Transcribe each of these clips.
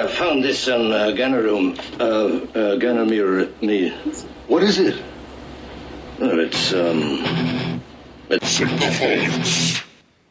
found this in Ganneroom. Me. What is it? Oh, it's Synthoholics.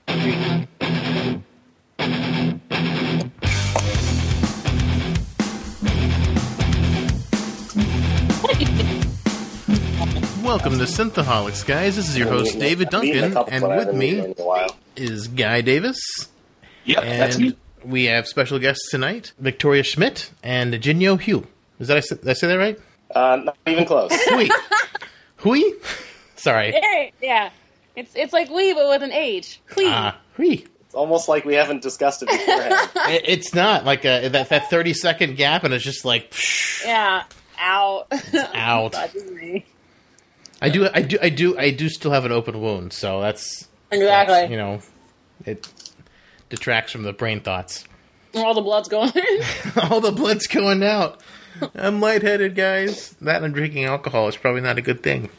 Welcome to Synthoholics, guys. This is your host, David Duncan, and with me is Guy Davis. Yep, that's me. We have special guests tonight, Victoria Schmidt and Jinyo Hu. Did I say that right? Not even close. Hui? Sorry. Yeah. It's like we, but with an H. Hui. Hui. It's almost like we haven't discussed it beforehand. It's not like that 30-second gap, and it's just like... Yeah. Out. Out. I do still have an open wound, so that's exactly. It detracts from the brain thoughts. All the blood's going. All the blood's going out. I'm lightheaded, guys. That and I'm drinking alcohol is probably not a good thing.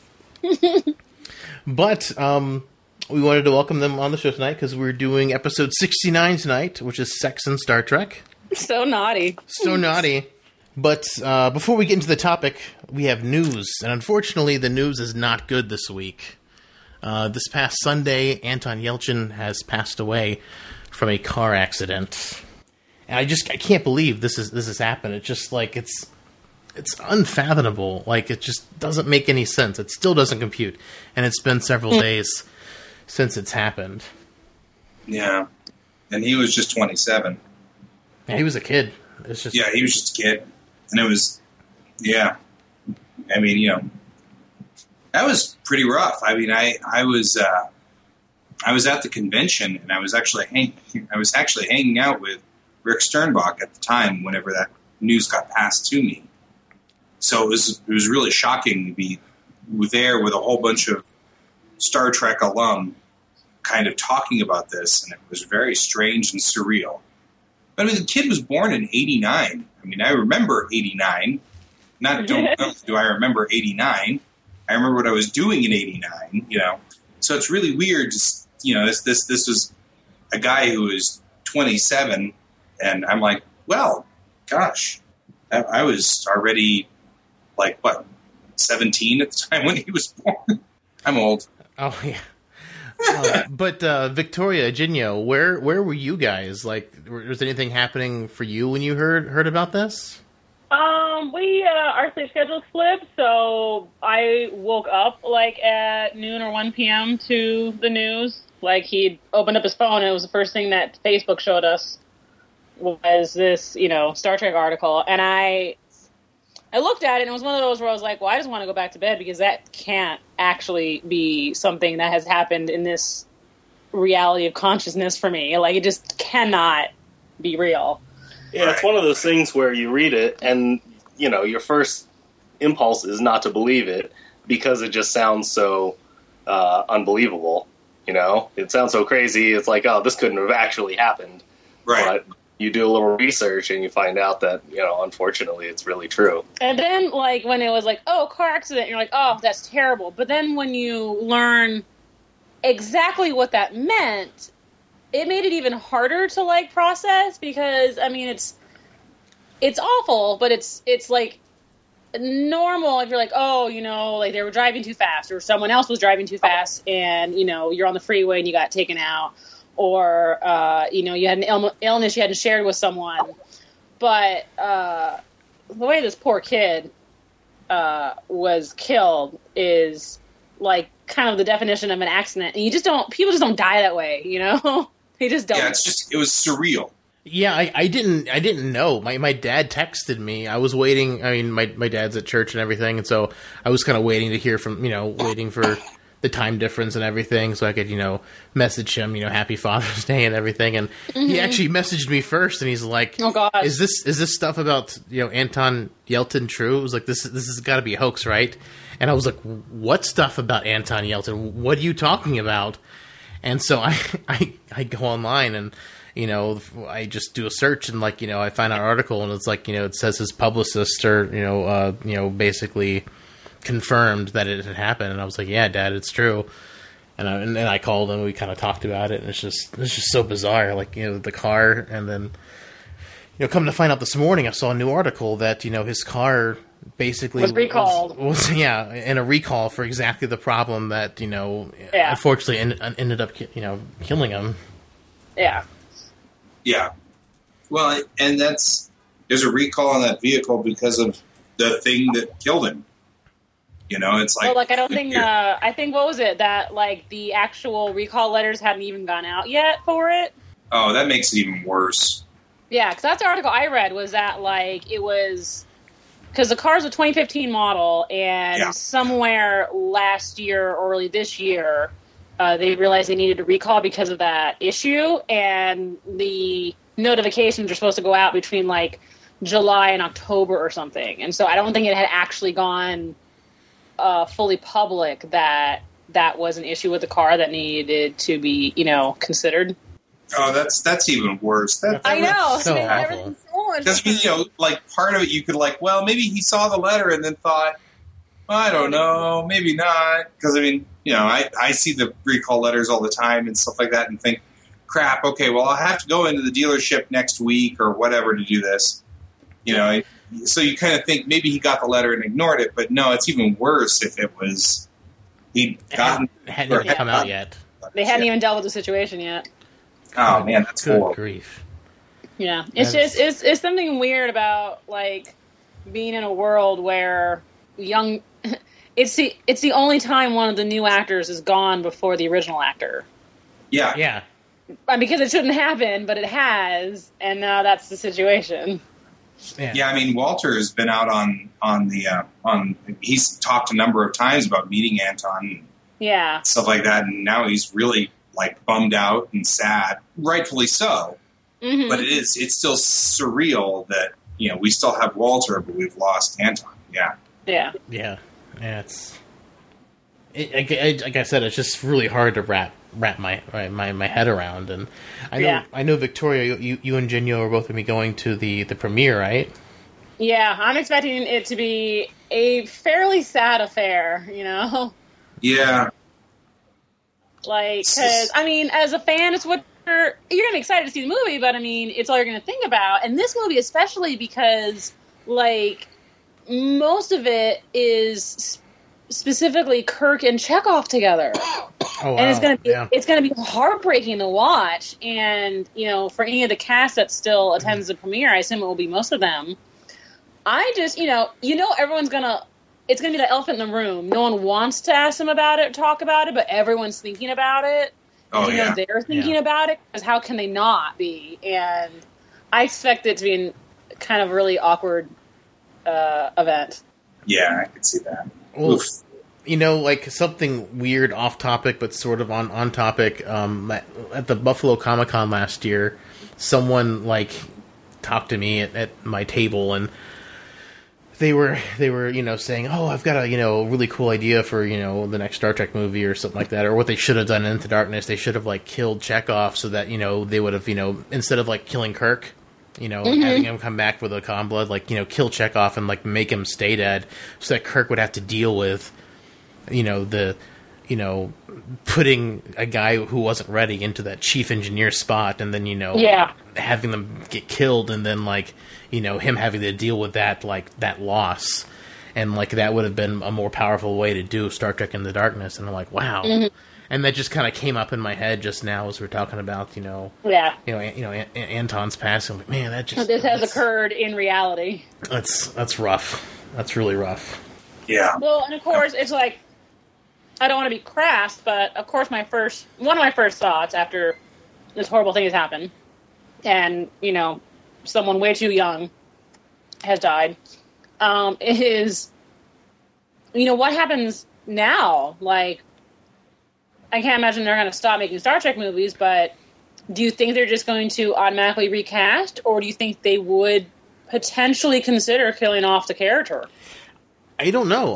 But we wanted to welcome them on the show tonight because we're doing episode 69 tonight, which is Sex and Star Trek. So naughty. So naughty. But before we get into the topic, we have news. And unfortunately, the news is not good this week. This past Sunday, Anton Yelchin has passed away from a car accident. And I can't believe this has happened. It's just like, it's unfathomable. Like, it just doesn't make any sense. It still doesn't compute. And it's been several days since it's happened. Yeah. And he was just 27. Yeah, he was a kid. It's just... Yeah, he was just a kid. And it was, yeah. I mean, that was pretty rough. I mean, I was at the convention, and I was actually hanging out with Rick Sternbach at the time whenever that news got passed to me. So it was really shocking to be there with a whole bunch of Star Trek alum kind of talking about this, and it was very strange and surreal. But I mean, the kid was born in 89. I mean, I remember 89. Do I remember 89. I remember what I was doing in 89, So it's really weird. Just, this was a guy who was 27, and I'm like, well, gosh, I was already, 17 at the time when he was born. I'm old. Oh, yeah. But Victoria, Jinyo, where were you guys? Like, was anything happening for you when you heard about this? Our sleep schedule flipped, so I woke up at noon or 1 p.m. to the news. Like, he'd opened up his phone, and it was the first thing that Facebook showed us was this, Star Trek article. And I looked at it, and it was one of those where I was like, well, I just want to go back to bed because that can't actually be something that has happened in this reality of consciousness for me. Like, it just cannot be real. Yeah, it's one of those things where you read it, and, your first impulse is not to believe it because it just sounds so unbelievable, It sounds so crazy. It's like, oh, this couldn't have actually happened. Right. But you do a little research and you find out that, unfortunately it's really true. And then, when it was car accident, you're like, oh, that's terrible. But then when you learn exactly what that meant, it made it even harder to, process because, I mean, it's awful, but it's normal if you're like, oh, they were driving too fast or someone else was driving too fast and, you're on the freeway and you got taken out. Or, you had an illness you hadn't shared with someone. But the way this poor kid was killed is, kind of the definition of an accident. And people just don't die that way, They just don't. Yeah, it was surreal. Yeah, I didn't know. My dad texted me. I was waiting. I mean, my dad's at church and everything, and so I was kind of waiting to hear from, waiting for the time difference and everything, so I could, message him, Happy Father's Day and everything. And he actually messaged me first, and he's like, "Oh God, is this stuff about Anton Yelchin true?" It was like, this has got to be a hoax, right? And I was like, "What stuff about Anton Yelchin? What are you talking about?" And so I go online and I just do a search and I find an article and it's it says his publicist or basically confirmed that it had happened, and I was like, "Yeah, Dad, it's true." And I called him. We kind of talked about it, and it's just so bizarre. The car, and then come to find out this morning, I saw a new article that, his car basically was recalled. Was in a recall for exactly the problem that, unfortunately ended up, killing him. Yeah. Yeah. Well, and there's a recall on that vehicle because of the thing that killed him. It's like... Well, I don't think... I think, what was it? That, the actual recall letters hadn't even gone out yet for it? Oh, that makes it even worse. Yeah, because that's the article I read, was that, it was... Because the car's a 2015 model, and somewhere last year or early this year, they realized they needed to recall because of that issue, and the notifications are supposed to go out between, July and October or something. And so I don't think it had actually gone fully public that was an issue with the car that needed to be, considered. Oh, that's even worse. I know. So everything's so much. Because part of it you could maybe he saw the letter and then thought, I don't know, maybe not. Because I see the recall letters all the time and stuff like that, and think, crap. Okay, well, I'll have to go into the dealership next week or whatever to do this. So you kind of think maybe he got the letter and ignored it, but no, it's even worse if it was hadn't even come out yet. They hadn't even dealt with the situation yet. Oh man, that's good horrible. Grief. Yeah, it's something weird about being in a world where it's the only time one of the new actors is gone before the original actor. Yeah, yeah. Because it shouldn't happen, but it has, and now that's the situation. Yeah. Walter has been out on he's talked a number of times about meeting Anton. Yeah, stuff like that, and now he's really bummed out and sad, rightfully so. Mm-hmm. But it's still surreal that we still have Walter, but we've lost Anton. Yeah. It's like I said, it's just really hard to wrap my head around. And I know Victoria, you and Jinyo are both going to be going to the premiere, right? Yeah, I'm expecting it to be a fairly sad affair. Yeah. Because, as a fan, it's what you're going to be excited to see the movie, but, it's all you're going to think about. And this movie especially because, most of it is specifically Kirk and Chekhov together. Oh, wow. And it's going to be heartbreaking to watch. And, for any of the cast that still attends the premiere, I assume it will be most of them. I just, everyone's going to... It's going to be the elephant in the room. No one wants to ask them about it, talk about it, but everyone's thinking about it. And they're thinking about it, because how can they not be? And I expect it to be kind of a really awkward event. Yeah, I could see that. Well, something weird off topic, but sort of on topic. At the Buffalo Comic-Con last year, someone talked to me at my table, and they were saying, oh, I've got a really cool idea for the next Star Trek movie or something like that, or what they should have done in Into Darkness. They should have killed Chekhov so that they would have instead of killing Kirk, having him come back with a calm blood, kill Chekhov and make him stay dead, so that Kirk would have to deal with putting a guy who wasn't ready into that chief engineer spot, and then having them get killed, and then him having to deal with that that loss, and that would have been a more powerful way to do Star Trek Into Darkness. And I'm like, wow. Mm-hmm. And that just kind of came up in my head just now as we're talking about Anton's passing. I'm like, man, this has occurred in reality. That's rough. That's really rough. Yeah. Well, and of course it's I don't want to be crass, but of course one of my first thoughts after this horrible thing has happened, and someone way too young has died, is what happens now? I can't imagine they're going to stop making Star Trek movies, but do you think they're just going to automatically recast, or do you think they would potentially consider killing off the character? I don't know.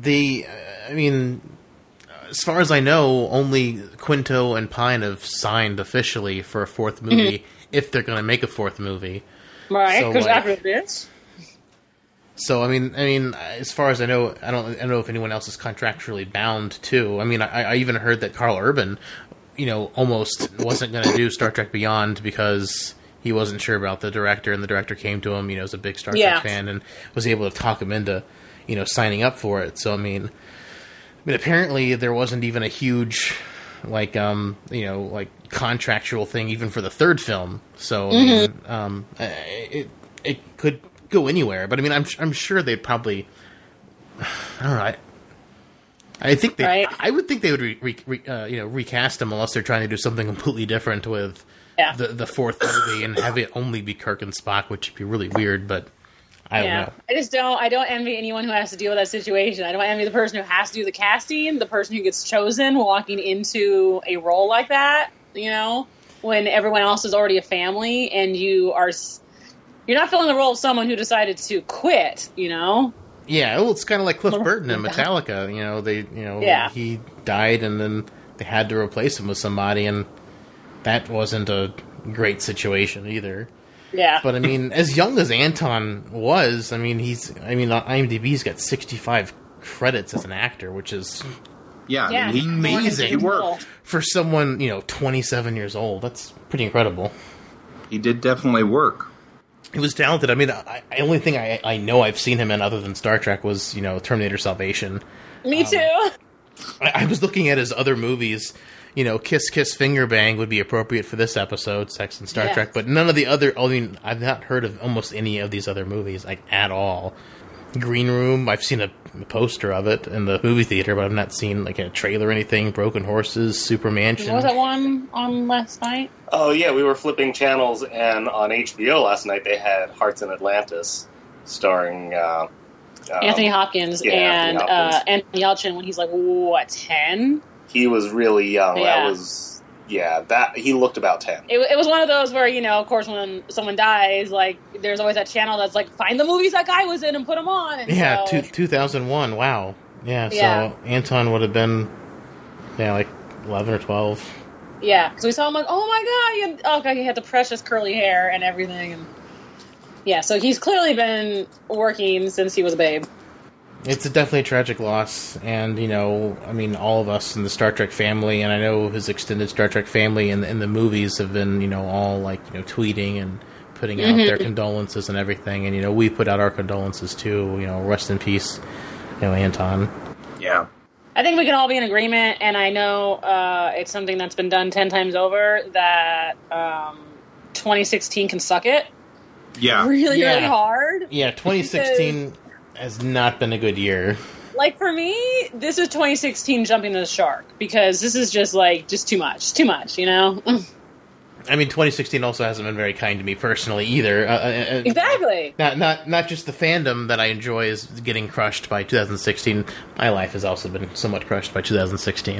As far as I know, only Quinto and Pine have signed officially for a fourth movie, if they're going to make a fourth movie. Right, because after this. So as far as I know, I don't know if anyone else is contractually bound to. I even heard that Carl Urban, almost wasn't going to do Star Trek Beyond because he wasn't sure about the director, and the director came to him, as a big Star Yeah. Trek fan, and was able to talk him into, signing up for it. So, I mean, apparently there wasn't even a huge, like contractual thing even for the third film. So, I mean, it could go anywhere. But I mean, I'm sure they'd probably, I don't know. I think they. Right. I would think they would recast him unless they're trying to do something completely different with the fourth movie and have it only be Kirk and Spock, which would be really weird. But I don't know. I don't envy anyone who has to deal with that situation. I don't envy the person who has to do the casting, the person who gets chosen walking into a role like that. When everyone else is already a family, and you're not filling the role of someone who decided to quit. Yeah, well, it's kind of like Cliff Burton in Metallica. He died, and then they had to replace him with somebody, and that wasn't a great situation either. Yeah. But I mean, as young as Anton was, on IMDb he's got 65 credits as an actor, which is Yeah, he's amazing. He worked. for someone 27 years old. That's pretty incredible. He did definitely work. He was talented. I mean, the only thing I know I've seen him in other than Star Trek was, Terminator Salvation. Me too. I was looking at his other movies. Kiss Kiss Finger Bang would be appropriate for this episode, Sex and Star Yeah. Trek, but none of the other... I mean, I've not heard of almost any of these other movies, like, at all. Green Room, I've seen a poster of it in the movie theater, but I've not seen, like, a trailer or anything. Broken Horses, Super Mansion. What was that one on last night? Oh yeah, we were flipping channels, and on HBO last night they had Hearts in Atlantis, starring Anthony Hopkins yeah, and Anthony Hopkins. Anthony Yelchin when he's like, what, 10? He was really young. Yeah. That he looked about 10. It was one of those where, of course, when someone dies, like, there's always that channel that's like, find the movies that guy was in and put them on. And Yeah, so, 2001, wow. Yeah, Yeah. so Anton would have been, like 11 or 12. yeah, because we saw him like, oh my god, he had the precious curly hair and everything. And yeah, so he's clearly been working since he was a babe. It's definitely a tragic loss, and, all of us in the Star Trek family, and I know his extended Star Trek family in the movies have been, all, like, tweeting and putting out their condolences and everything, and, we put out our condolences, too, rest in peace, Anton. Yeah. I think we can all be in agreement, and I know it's something that's been done 10 times over, that 2016 can suck it Yeah. really Yeah. hard. Yeah, 2016 has not been a good year. Like, for me, this is 2016 jumping the shark, because this is just too much. It's too much, I mean, 2016 also hasn't been very kind to me personally either. Exactly. Not just the fandom that I enjoy is getting crushed by 2016. My life has also been somewhat crushed by 2016.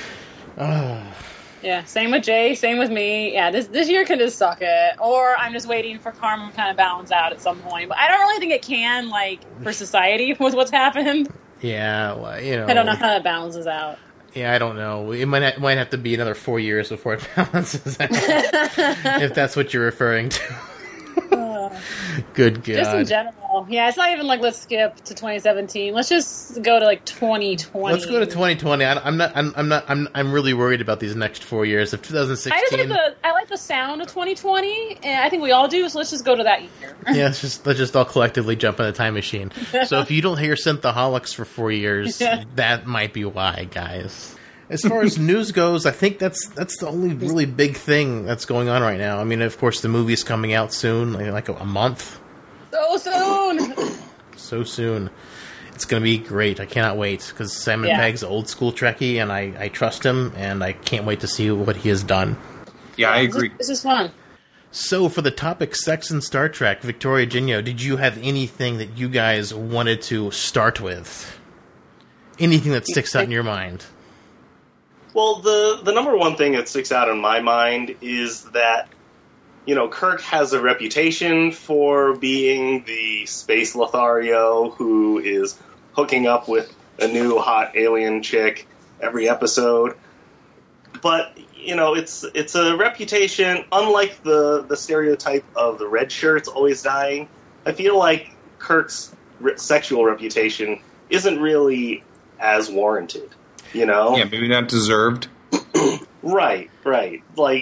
Yeah, same with Jay, same with me. Yeah, this year can just suck it. Or I'm just waiting for karma to kind of balance out at some point. But I don't really think it can, for society with what's happened. Yeah, well, I don't know how that balances out. Yeah, I don't know. It might have to be another 4 years before it balances out. If that's what you're referring to. Good God. Just in general. Yeah, it's not even let's skip to 2017. Let's just go to 2020. Let's go to 2020. I'm really worried about these next 4 years. If 2016. I like the sound of 2020, and I think we all do. So let's just go to that year. Yeah, let's just all collectively jump in a time machine. So if you don't hear Synthaholics for 4 years, that might be why, guys. As far as news goes, I think that's the only really big thing that's going on right now. I mean, of course, the movie's coming out soon, like a month. So soon. So soon. It's going to be great. I cannot wait, because Simon Pegg's old school Trekkie, and I trust him, and I can't wait to see what he has done. Yeah, I agree. This is fun. So, for the topic Sex and Star Trek, Victoria Ginio, did you have anything that you guys wanted to start with? Anything that sticks out in your mind? Well, the number one thing that sticks out in my mind is that, Kirk has a reputation for being the space Lothario who is hooking up with a new hot alien chick every episode. But, it's a reputation, unlike the stereotype of the red shirts always dying. I feel like Kirk's sexual reputation isn't really as warranted. Yeah, maybe not deserved. Right.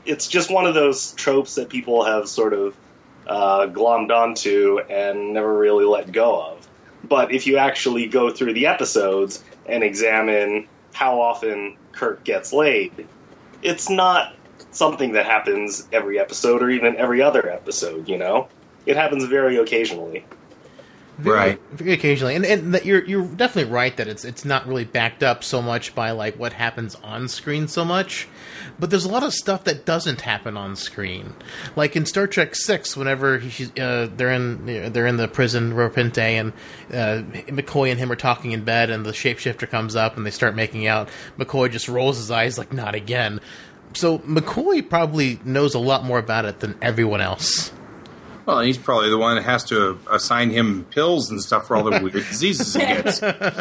it's just one of those tropes that people have sort of glommed onto and never really let go of. But if you actually go through the episodes and examine how often Kirk gets laid, it's not something that happens every episode or even every other episode, you know? It happens very occasionally. Very occasionally, and that you're definitely right that it's not really backed up so much by like what happens on screen so much, but there's a lot of stuff that doesn't happen on screen. Like in Star Trek VI, whenever they're in the prison Ropente, and McCoy and him are talking in bed, and the shapeshifter comes up and they start making out. McCoy just rolls his eyes like, "Not again." So McCoy probably knows a lot more about it than everyone else. Well, he's probably the one that has to assign him pills and stuff for all the weird diseases he gets.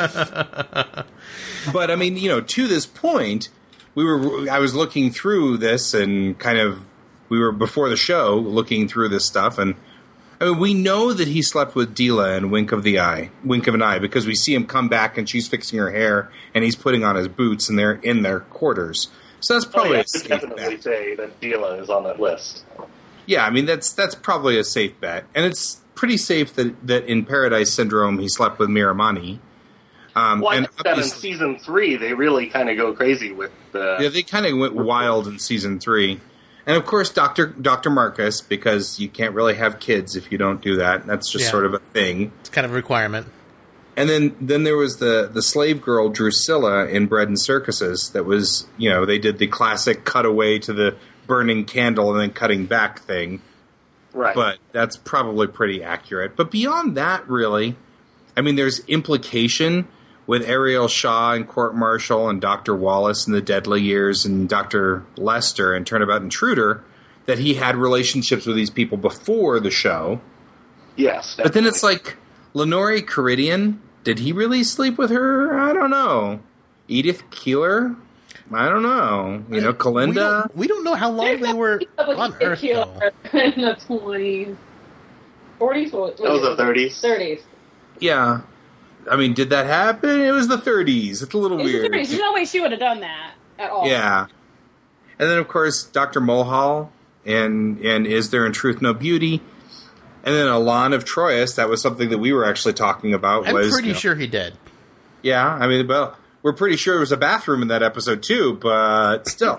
But, I mean, to this point, I was looking through this and we were before the show looking through this stuff, and I mean, we know that he slept with Deela in Wink of an Eye, because we see him come back and she's fixing her hair and he's putting on his boots and they're in their quarters. So that's probably I would definitely say that Deela is on that list. Yeah, I mean, that's probably a safe bet. And it's pretty safe that in Paradise Syndrome he slept with Miramani. I think that in Season 3 they really kind of go crazy with the... Yeah, they kind of went wild in Season 3. And, of course, Dr. Marcus, because you can't really have kids if you don't do that. That's just sort of a thing. It's kind of a requirement. And then there was the slave girl Drusilla in Bread and Circuses that was, they did the classic cutaway to the burning candle and then cutting back thing. Right. But that's probably pretty accurate. But beyond that, really, I mean, there's implication with Ariel Shaw and Court Martial and Dr. Wallace in the Deadly Years and Dr. Lester and Turnabout Intruder that he had relationships with these people before the show. Yes. Definitely. But then it's like, Lenore Caridian, did he really sleep with her? I don't know. Edith Keeler? I don't know. Kalinda? We don't know how long they were on Earth, though. In the 20s. 40s? That was the 30s. 30s. Yeah. I mean, did that happen? It was the 30s. It's a little weird. There's no way she would have done that at all. Yeah. And then, of course, Dr. Mulhall and Is There in Truth No Beauty? And then Alon of Troyes, that was something that we were actually talking about. I'm pretty sure he did. Yeah, I mean, well, we're pretty sure there was a bathroom in that episode, too, but still.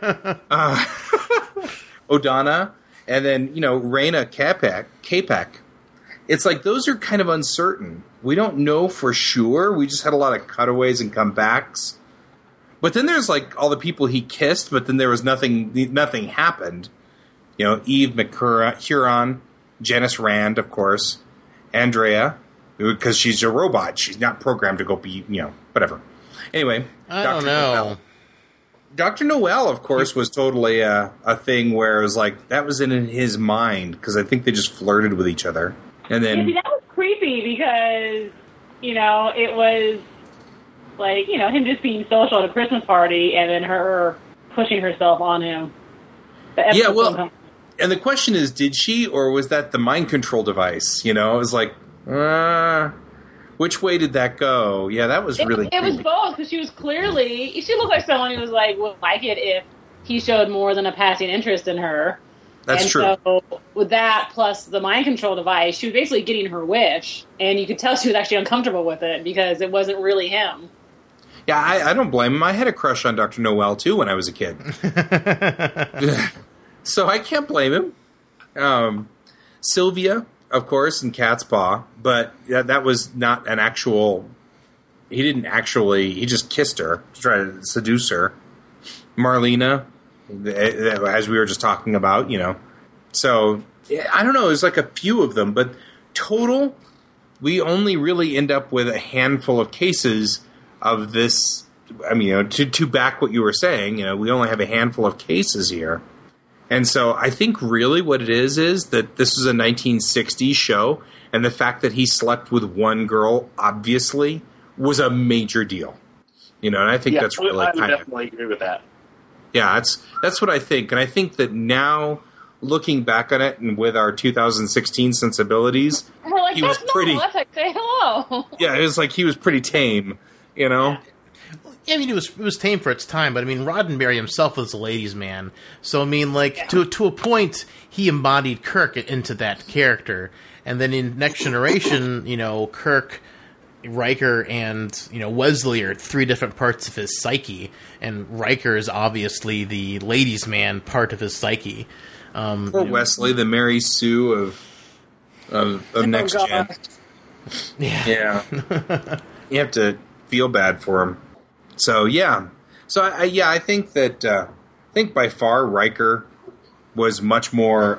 O'Donna, and then, Raina Capek. It's like, those are kind of uncertain. We don't know for sure. We just had a lot of cutaways and comebacks. But then there's, like, all the people he kissed, but then there was nothing happened. Eve McHuron, Janice Rand, of course, Andrea, because she's a robot. She's not programmed to go be, whatever. Anyway, I don't know. Dr. Noel, of course, was totally a thing where it was like, that was in his mind, because I think they just flirted with each other. And then... that was creepy, because, it was, like, him just being social at a Christmas party, and then her pushing herself on him. Yeah, well... And the question is, did she, or was that the mind control device? It was like, which way did that go? Yeah, that was really It was both, because she looked like someone who was like, would like it if he showed more than a passing interest in her. That's true. So with that, plus the mind control device, she was basically getting her wish, and you could tell she was actually uncomfortable with it, because it wasn't really him. Yeah, I don't blame him. I had a crush on Dr. Noel, too, when I was a kid. So I can't blame him. Sylvia, of course, and Cat's Paw, but that was not an actual... He just kissed her to try to seduce her. Marlena, as we were just talking about, So, I don't know, there's like a few of them, but total, we only really end up with a handful of cases of this. I mean, to back what you were saying, we only have a handful of cases here. And so I think really what it is that this was a 1960s show, and the fact that he slept with one girl, obviously, was a major deal. And I think that's really I would definitely agree with that. Yeah, that's what I think. And I think that now, looking back on it, and with our 2016 sensibilities, we're like, he was pretty... That's like, say hello. Yeah, it was like he was pretty tame, Yeah. Yeah, I mean, it was tame for its time, but I mean, Roddenberry himself was a ladies' man, so I mean, like to a point, he embodied Kirk into that character, and then in Next Generation, you know, Kirk, Riker, and Wesley are three different parts of his psyche, and Riker is obviously the ladies' man part of his psyche. Poor Wesley, the Mary Sue of Next Gen. Yeah. You have to feel bad for him. So yeah, I think that by far Riker was much more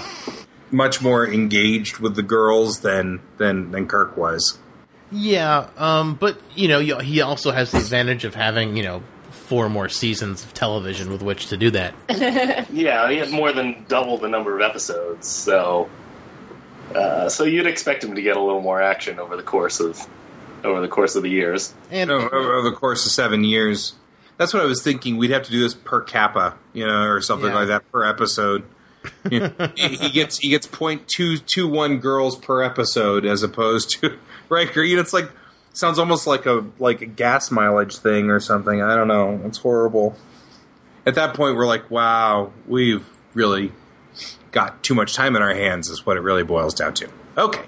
engaged with the girls than Kirk was. Yeah, but he also has the advantage of having 4 more seasons of television with which to do that. Yeah, he had more than double the number of episodes, so you'd expect him to get a little more action over the course of the years. And over the course of 7 years. That's what I was thinking. We'd have to do this per kappa, or something like that per episode. He gets 0.221 girls per episode as opposed to Riker. It's like sounds almost like a gas mileage thing or something. I don't know. It's horrible. At that point, we're like, wow, we've really got too much time in our hands. Is what it really boils down to. Okay.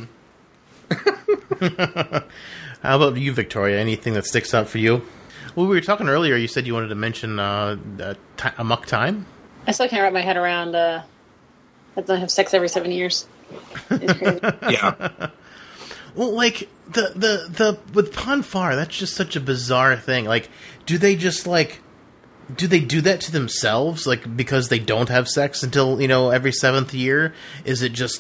How about you, Victoria? Anything that sticks out for you? Well, we were talking earlier. You said you wanted to mention Amok Time. I still can't wrap my head around that they have sex every 7 years. It's crazy. Yeah. Well, like the with Pon farr, that's just such a bizarre thing. Like, do they do that to themselves? Like, because they don't have sex until every 7th year? Is it just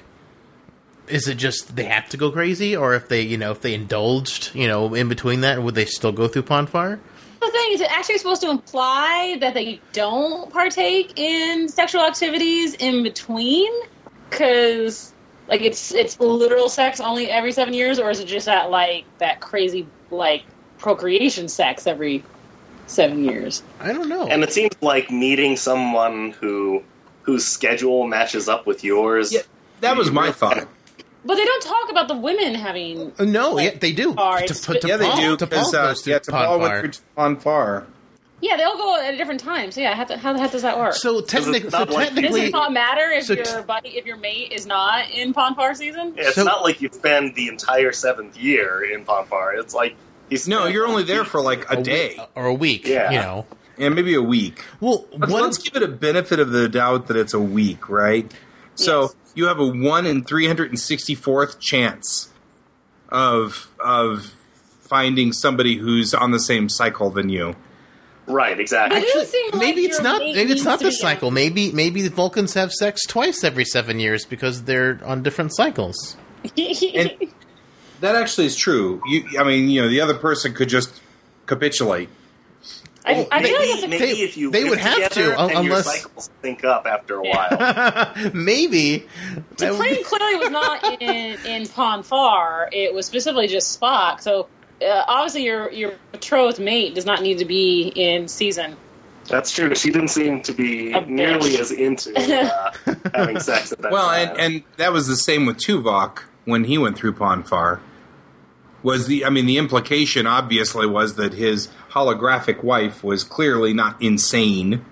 they have to go crazy, or if they indulged in between that, would they still go through Pon farr? The thing is, it actually supposed to imply that they don't partake in sexual activities in between, because it's literal sex only every 7 years, or is it just that crazy procreation sex every 7 years? I don't know. And it seems like meeting someone whose schedule matches up with yours. Yeah, that was my thought. But they don't talk about the women having. No, yeah, they do. They do. T'Pol went through Pon farr. Yeah, they all go at a different time. So yeah, how does that work? So technically, does it not matter if your mate is not in Pon farr season? Yeah, it's not like you spend the entire 7th year in Pon farr. It's like you're only there for a day or a week. Yeah, maybe a week. Well, let's give it a benefit of the doubt that it's a week, right? So. Yes. You have a 1 in 364th chance of finding somebody who's on the same cycle than you. Right, exactly. Actually, maybe it's not. Maybe it's not the cycle. Maybe the Vulcans have sex twice every 7 years because they're on different cycles. And that actually is true. The other person could just capitulate. I feel like if you they would have to, unless your cycles sync up after a while. Maybe. T'Pring clearly was not in Pon farr. It was specifically just Spock. So obviously, your betrothed mate does not need to be in season. That's true. She didn't seem to be nearly as into having sex at that time. and that was the same with Tuvok when he went through Pon farr. The implication obviously was that his holographic wife was clearly not insane,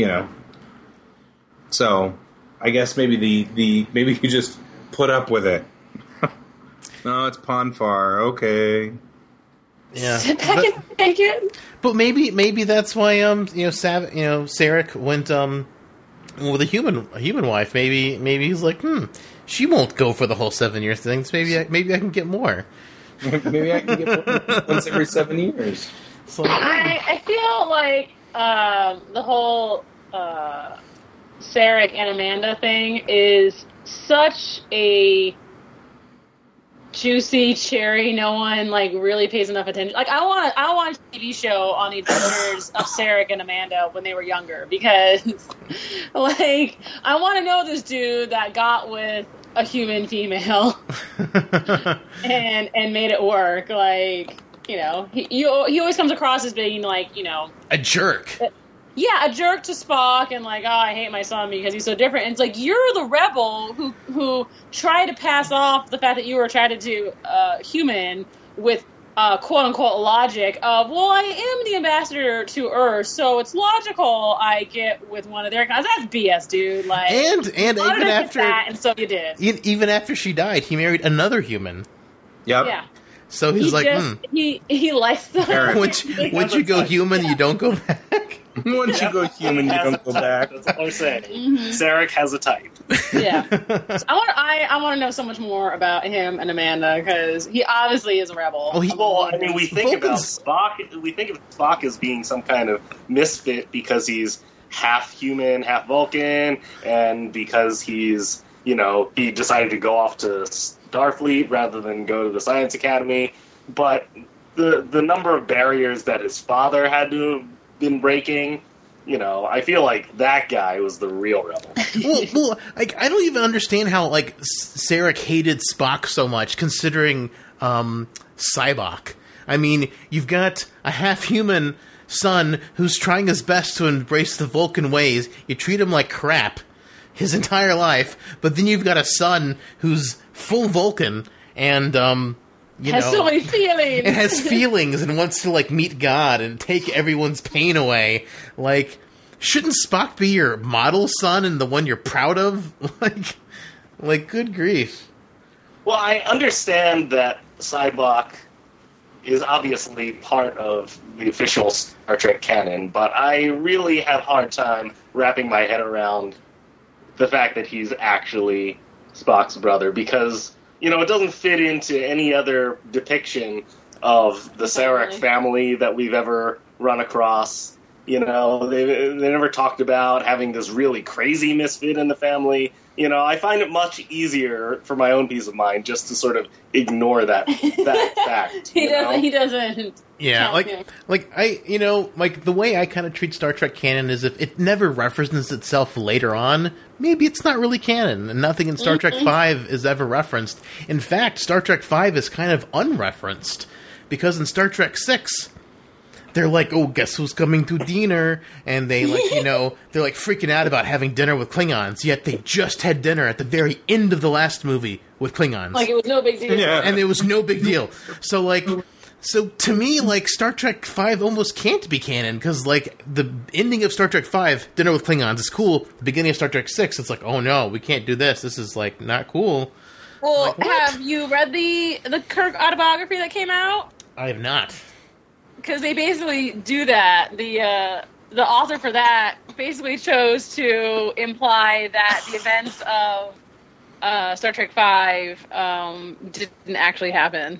So, I guess maybe maybe you just put up with it. No, it's Pon farr. Okay. Yeah. Sit back and take it. But maybe that's why Sarek went with a human wife. Maybe he's like, she won't go for the whole 7 year thing. So maybe I can get more. Maybe I can get once every 7 years. So, I feel like the whole Sarek and Amanda thing is such a juicy cherry. No one really pays enough attention. I want a TV show on the adventures of Sarek and Amanda when they were younger, because I want to know this dude that got with a human female and made it work. He always comes across as being a jerk. Yeah, a jerk to Spock, and I hate my son because he's so different. And it's you're the rebel who tried to pass off the fact that you were attracted to human with quote unquote logic of, well, I am the ambassador to Earth, so it's logical I get with one of their guys. That's BS, dude. Like, and even after that, and so you did. Even after she died, he married another human. Yep. Yeah. So he's like, he likes the once you go human, you don't go back. Once you go human, you don't go back. That's all I'm saying. Sarek has a type. Yeah. So I want to know so much more about him and Amanda, because he obviously is a rebel. Well, I mean, we think about Vulcans- Spock. We think of Spock as being some kind of misfit because he's half human, half Vulcan, and because he's, he decided to go off to Starfleet rather than go to the Science Academy. But the number of barriers that his father had to have been breaking, I feel like that guy was the real rebel. well, I don't even understand how Sarek hated Spock so much, considering Sybok. I mean, you've got a half-human son who's trying his best to embrace the Vulcan ways. You treat him like crap his entire life, but then you've got a son who's full Vulcan and has so many feelings. and has feelings and wants to meet God and take everyone's pain away. Shouldn't Spock be your model son and the one you're proud of? Good grief. Well, I understand that Sybok is obviously part of the official Star Trek canon, but I really have a hard time wrapping my head around the fact that he's actually Spock's brother, because, it doesn't fit into any other depiction of the Sarek family that we've ever run across. They never talked about having this really crazy misfit in the family. I find it much easier for my own peace of mind just to sort of ignore that fact. He doesn't. Yeah, the way I kind of treat Star Trek canon is if it never references itself later on, maybe it's not really canon, and nothing in Star Trek V is ever referenced. In fact, Star Trek V is kind of unreferenced, because in Star Trek VI, they're like, oh, guess who's coming to dinner? And they, they're freaking out about having dinner with Klingons, yet they just had dinner at the very end of the last movie with Klingons. It was no big deal. Yeah. And it was no big deal. So to me, Star Trek V almost can't be canon, because, the ending of Star Trek V, dinner with Klingons, is cool. The beginning of Star Trek VI, it's like, oh no, we can't do this. This is, not cool. Well, have you read the Kirk autobiography that came out? I have not. Because they basically do that. The author for that basically chose to imply that the events of Star Trek V didn't actually happen.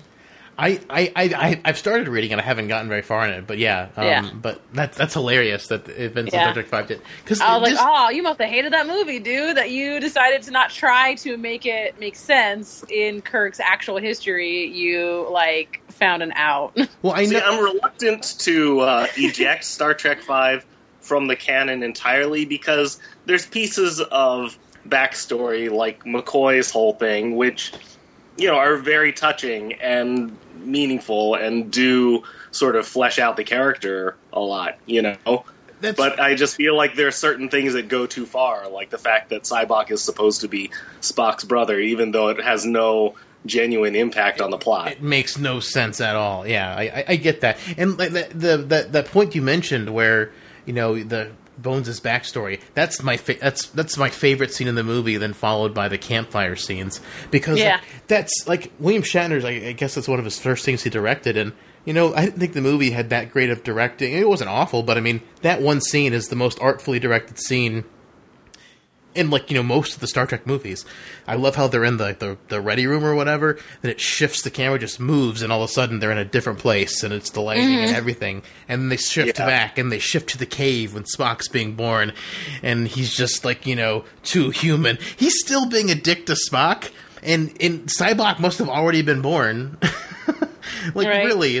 I've started reading and I haven't gotten very far in it, but but that's hilarious that the events of Star Trek V did. Because I was you must have hated that movie, dude. That you decided to not try to make it make sense in Kirk's actual history. You found an out. Well, I'm reluctant to eject Star Trek V from the canon entirely, because there's pieces of backstory like McCoy's whole thing, which are very touching and meaningful and do sort of flesh out the character a lot, But I just feel like there are certain things that go too far, like the fact that Sybok is supposed to be Spock's brother, even though it has no genuine impact on the plot. It makes no sense at all. Yeah, I get that. And that point you mentioned where, the Bones' backstory, that's my favorite scene in the movie, then followed by the campfire scenes, because that's William Shatner's, I guess that's one of his first things he directed, and I didn't think the movie had that great of directing. It wasn't awful, but I mean, that one scene is the most artfully directed scene in most of the Star Trek movies. I love how they're in the ready room or whatever, then it shifts, the camera just moves, and all of a sudden they're in a different place, and it's the lighting and everything, and then they shift back, and they shift to the cave when Spock's being born, and he's just too human. He's still being a dick to Spock, and Sybok must have already been born. Right. Really,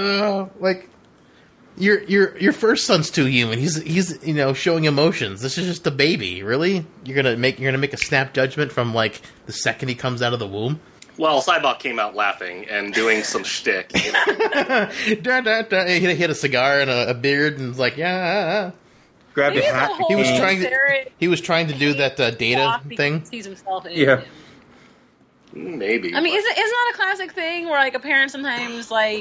Your first son's too human. He's showing emotions. This is just a baby. Really? You're gonna make a snap judgment from the second he comes out of the womb? Well, Sybok came out laughing and doing some shtick. He had a cigar and a beard and was like, yeah. Grabbed a hat. He was trying to do that data thing. Sees himself in Maybe. I mean, isn't that a classic thing where a parent sometimes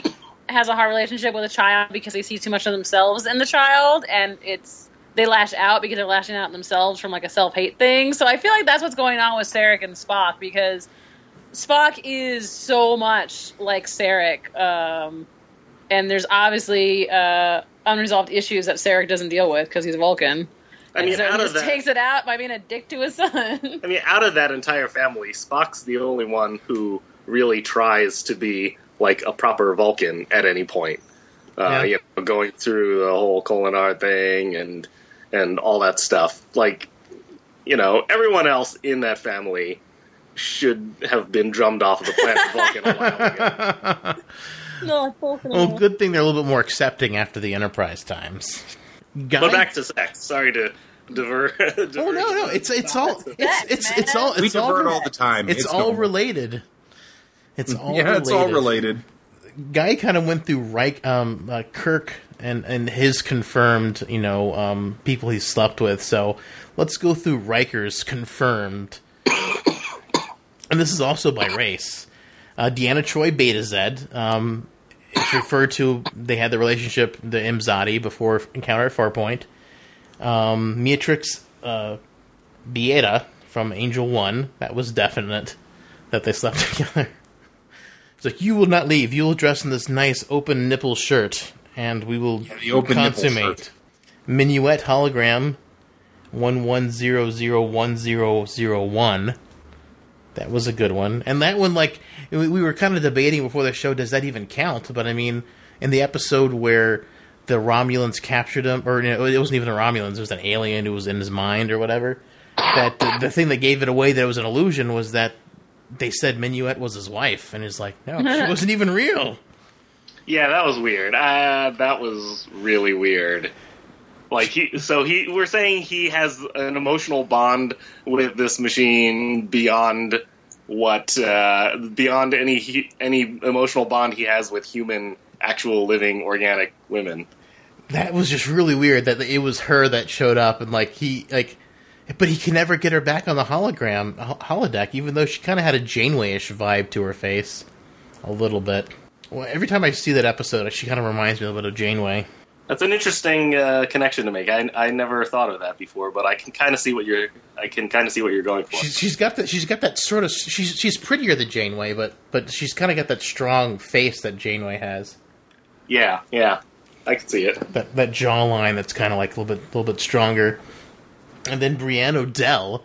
has a hard relationship with a child because they see too much of themselves in the child, and they lash out because they're lashing out themselves from like a self-hate thing. So I feel like that's what's going on with Sarek and Spock, because Spock is so much like Sarek, and there's obviously unresolved issues that Sarek doesn't deal with because he's a Vulcan. I mean, so out he of just takes it out by being a dick to his son. I mean, out of that entire family, Spock's the only one who really tries to be like a proper Vulcan at any point. Going through the whole Kolinahr thing and all that stuff. Like, everyone else in that family should have been drummed off of the planet Vulcan a while ago. No, well, good thing they're a little bit more accepting after the Enterprise times. But back to sex. Sorry to divert. Oh no, it's all we divert all the time. It's all related. It's all related. It's all related. Guy kind of went through Kirk and his confirmed, people he slept with. So let's go through Riker's confirmed. And this is also by race. Deanna Troi Beta Z. It's referred to, they had the relationship, the Imzadi, before Encounter at Farpoint. Beatrix Bieta from Angel 1. That was definite that they slept together. It's like, you will not leave. You will dress in this nice open nipple shirt, and we will consummate. Minuet hologram 11001001. That was a good one. And that one, like, we were kind of debating before the show, does that even count? But I mean, in the episode where the Romulans captured him, or it wasn't even the Romulans, it was an alien who was in his mind or whatever, that the thing that gave it away that it was an illusion was that they said Minuet was his wife, and he's like, no, she wasn't even real. Yeah, that was weird. That was really weird. Like, we're saying he has an emotional bond with this machine beyond beyond any emotional bond he has with human, actual living organic women. That was just really weird that it was her that showed up, and but he can never get her back on the holodeck, even though she kind of had a Janeway-ish vibe to her face, a little bit. Well, every time I see that episode, she kind of reminds me a little bit of Janeway. That's an interesting connection to make. I never thought of that before, but I can kind of see what you're going for. She's got that sort of. She's prettier than Janeway, but she's kind of got that strong face that Janeway has. Yeah, I can see it. That jawline that's kind of like a little bit stronger. And then Brienne O'Dell,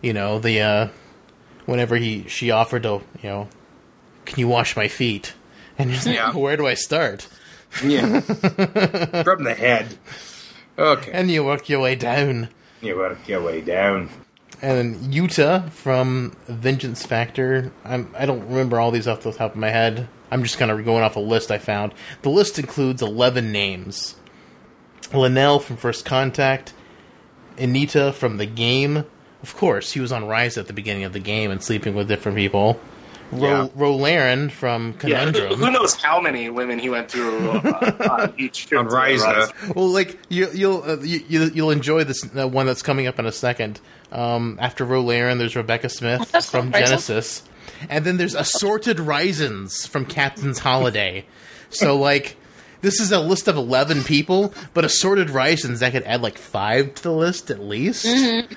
whenever she offered to, can you wash my feet? And he's like, where do I start? Yeah. From the head. Okay. And you work your way down. You work your way down. And then Yuta from Vengeance Factor. I don't remember all these off the top of my head. I'm just kind of going off a list I found. The list includes 11 names. Linnell from First Contact. Anita from The Game. Of course, he was on Rise at the beginning of the game and sleeping with different people. Rolaren from Conundrum. Yeah, who knows how many women he went through on each trip on Rise. Well, like you'll enjoy this one that's coming up in a second. After Rolaren, there's Rebecca Smith from Genesis, and then there's Assorted Risens from Captain's Holiday. So like, this is a list of 11 people, but Assorted Risens, that could add like 5 to the list at least. Mm-hmm.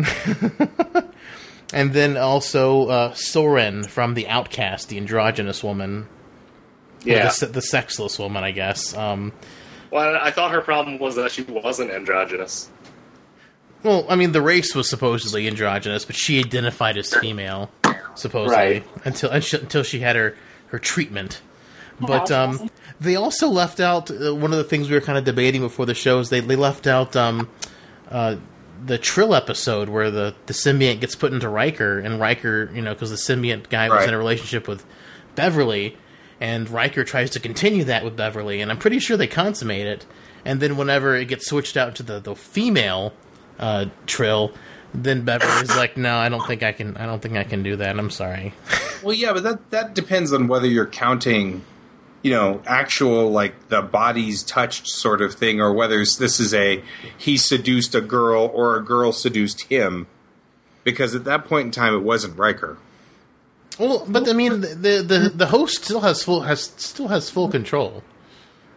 And then also Soren from The Outcast, the androgynous woman. Yeah. The sexless woman, I guess. Well, I thought her problem was that she wasn't androgynous. Well, I mean, the race was supposedly androgynous, but she identified as female, supposedly, right. until she had her treatment. But they also left out one of the things we were kind of debating before the show is they left out the Trill episode where the symbiont gets put into Riker, and Riker, because the symbiont guy was in a relationship with Beverly, and Riker tries to continue that with Beverly, and I'm pretty sure they consummate it. And then whenever it gets switched out to the female Trill, then Beverly's like, "No, I don't think I can do that. I'm sorry." Well, yeah, but that depends on whether you're counting, actual, like, the bodies touched sort of thing, or whether this is he seduced a girl or a girl seduced him. Because at that point in time, it wasn't Riker. Well, but I mean, the host still has full control.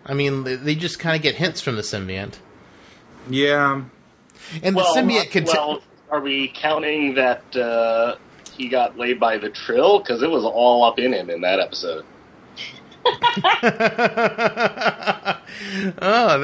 I mean, they just kind of get hints from the symbiont. Yeah. And the symbiote are we counting that he got laid by the Trill? Because it was all up in him in that episode. Oh,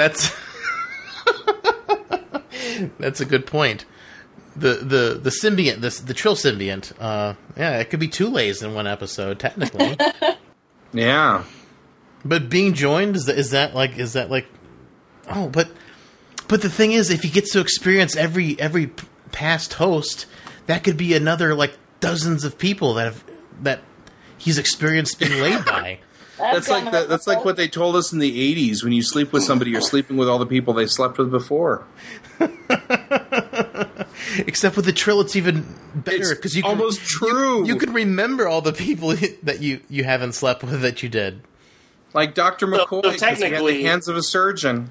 that's a good point. The symbiont, the Trill symbiont. Yeah, it could be 2 lays in one episode, technically. Yeah. But being joined is that like? Oh, but the thing is, if he gets to experience every past host, that could be another like dozens of people that he's experienced being laid by. That's like what they told us in the 80s. When you sleep with somebody, you're sleeping with all the people they slept with before. Except with the Trill, it's even better because you almost true. You could remember all the people that you haven't slept with that you did. Like Dr. McCoy, so technically, he had the hands of a surgeon.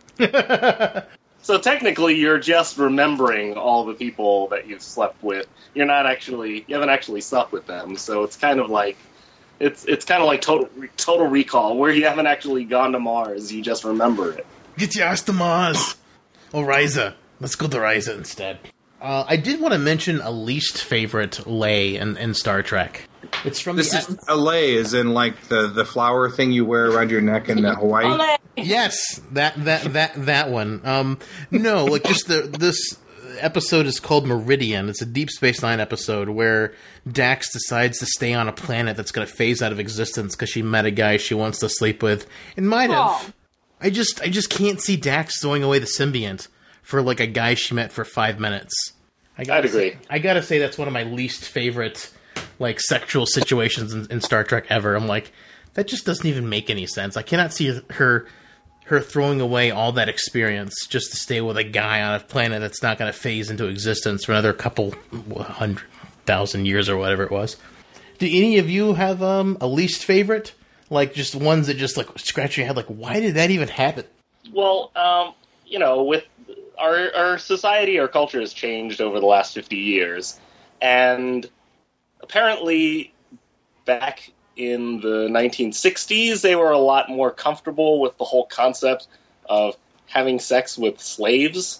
So technically, you're just remembering all the people that you've slept with. You haven't actually slept with them. So it's kind of like it's kind of like Total Recall, where you haven't actually gone to Mars. You just remember it. Get your ass to Mars. Oh, Ryza. Let's go to Ryza instead. I did want to mention a least favorite lay in Star Trek. It's from a lay is in like the flower thing you wear around your neck in Hawaii. Yes, that one. No, like just this episode is called Meridian. It's a Deep Space Nine episode where Dax decides to stay on a planet that's going to phase out of existence because she met a guy she wants to sleep with and might have. I just can't see Dax throwing away the symbiont for like a guy she met for 5 minutes. I'd agree. I gotta say that's one of my least favorite like sexual situations in Star Trek ever. I'm like, that just doesn't even make any sense. I cannot see her throwing away all that experience just to stay with a guy on a planet that's not going to phase into existence for another couple 100,000 years or whatever it was. Do any of you have a least favorite? Like just ones that just like scratch your head, like why did that even happen? Well, with our society, our culture has changed over the last 50 years, and apparently back in the 1960s, they were a lot more comfortable with the whole concept of having sex with slaves,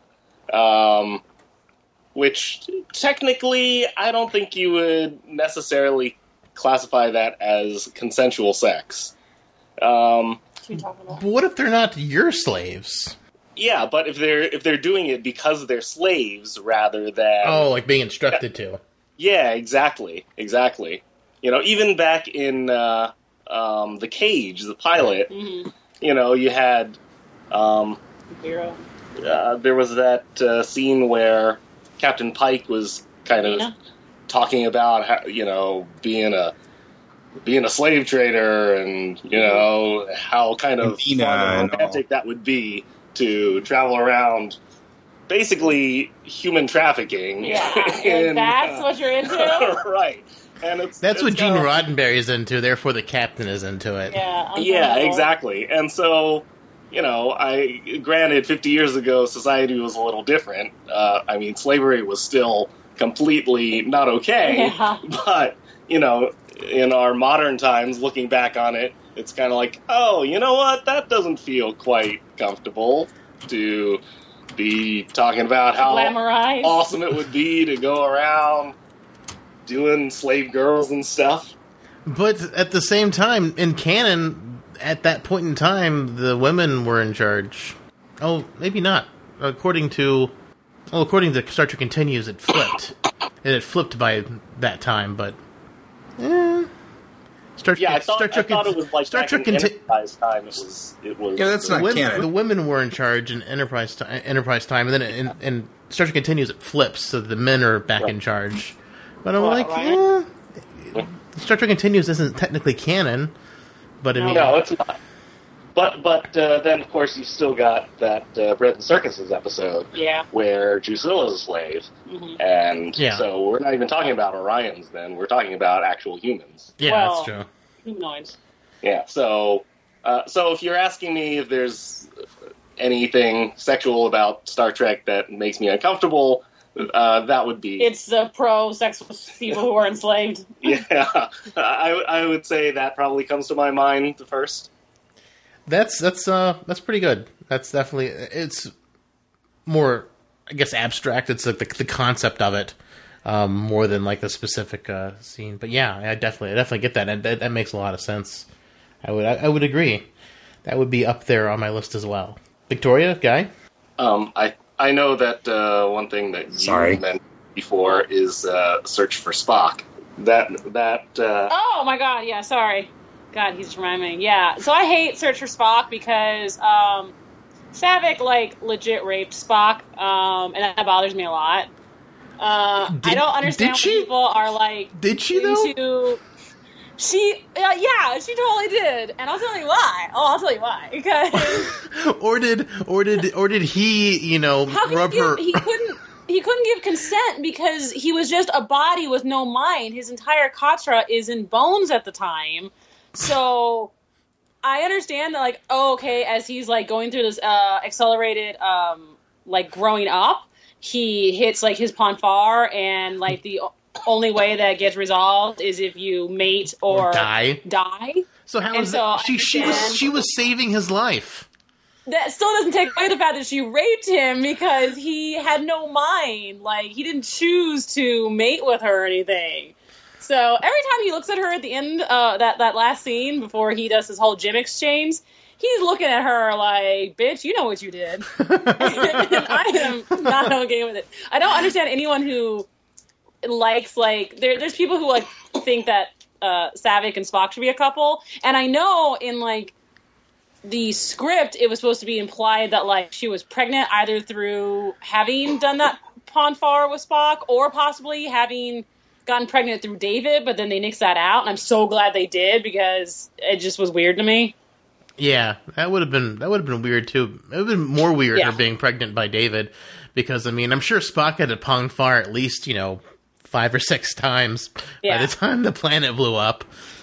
which technically I don't think you would necessarily classify that as consensual sex. But what if they're not your slaves? Yeah, but if they're doing it because they're slaves rather than like being instructed to. Yeah, exactly. Even back in The Cage, the pilot, you had there was that scene where Captain Pike was kind of talking about how, being a slave trader and how kind of fun and romantic that would be to travel around. Basically, human trafficking. Yeah, and that's what you're into, right? And that's what Gene Roddenberry is into. Therefore, the captain is into it. Yeah, exactly. And so, granted, 50 years ago, society was a little different. Slavery was still completely not okay. Yeah. But in our modern times, looking back on it, it's kind of like, oh, you know what? That doesn't feel quite comfortable to be talking about how awesome it would be to go around doing slave girls and stuff. But at the same time, in canon, at that point in time, the women were in charge. Oh, maybe not. According to Star Trek Continues, it flipped. It had flipped by that time, but I thought it was like Star Trek Enterprise time. It was. Yeah, that's not canon. The women were in charge in Enterprise time, and then in Star Trek Continues, it flips, so the men are back in charge. But I'm Star Trek Continues isn't technically canon, but no, it's not. But then, of course, you still got that Bread and Circuses episode, where Drusilla's a slave, and so we're not even talking about Orions. Then we're talking about actual humans. Yeah, that's true. Humanoids. Yeah. So if you're asking me if there's anything sexual about Star Trek that makes me uncomfortable, that would be... It's the pro-sex with people who are enslaved. Yeah. I would say that probably comes to my mind first. That's pretty good. That's definitely, it's more, I guess, abstract. It's like the concept of it, more than like the specific scene. But yeah, I definitely get that, and that makes a lot of sense. I would agree. That would be up there on my list as well. Victoria, Guy? I know that one thing that you mentioned before is Search for Spock. Oh my god, yeah, sorry. God, he's just reminding me. Yeah, so I hate Search for Spock because Saavik, like, legit raped Spock, and that bothers me a lot. I don't understand why people are, like... Did she, though? Yeah, she totally did, and I'll tell you why. I'll tell you why. Because or did he, rub her? He couldn't give consent because he was just a body with no mind. His entire Katra is in bones at the time, so I understand that. Like, okay, as he's like going through this accelerated, like growing up, he hits like his Ponfar, and like the only way that gets resolved is if you mate or die. So how is that? She was saving his life. That still doesn't take away the fact that she raped him because he had no mind. Like, he didn't choose to mate with her or anything. So every time he looks at her at the end, that last scene before he does his whole gym exchange, he's looking at her like, bitch, you know what you did. And I am not okay with it. I don't understand anyone who likes, like, there's people who like think that Saavik and Spock should be a couple, and I know in like the script it was supposed to be implied that like she was pregnant either through having done that Ponfar with Spock or possibly having gotten pregnant through David, but then they nixed that out, and I'm so glad they did because it just was weird to me. Yeah, that would have been weird too. It would have been more weird her being pregnant by David, because I mean I'm sure Spock had a Ponfar at least 5 or 6 times by the time the planet blew up.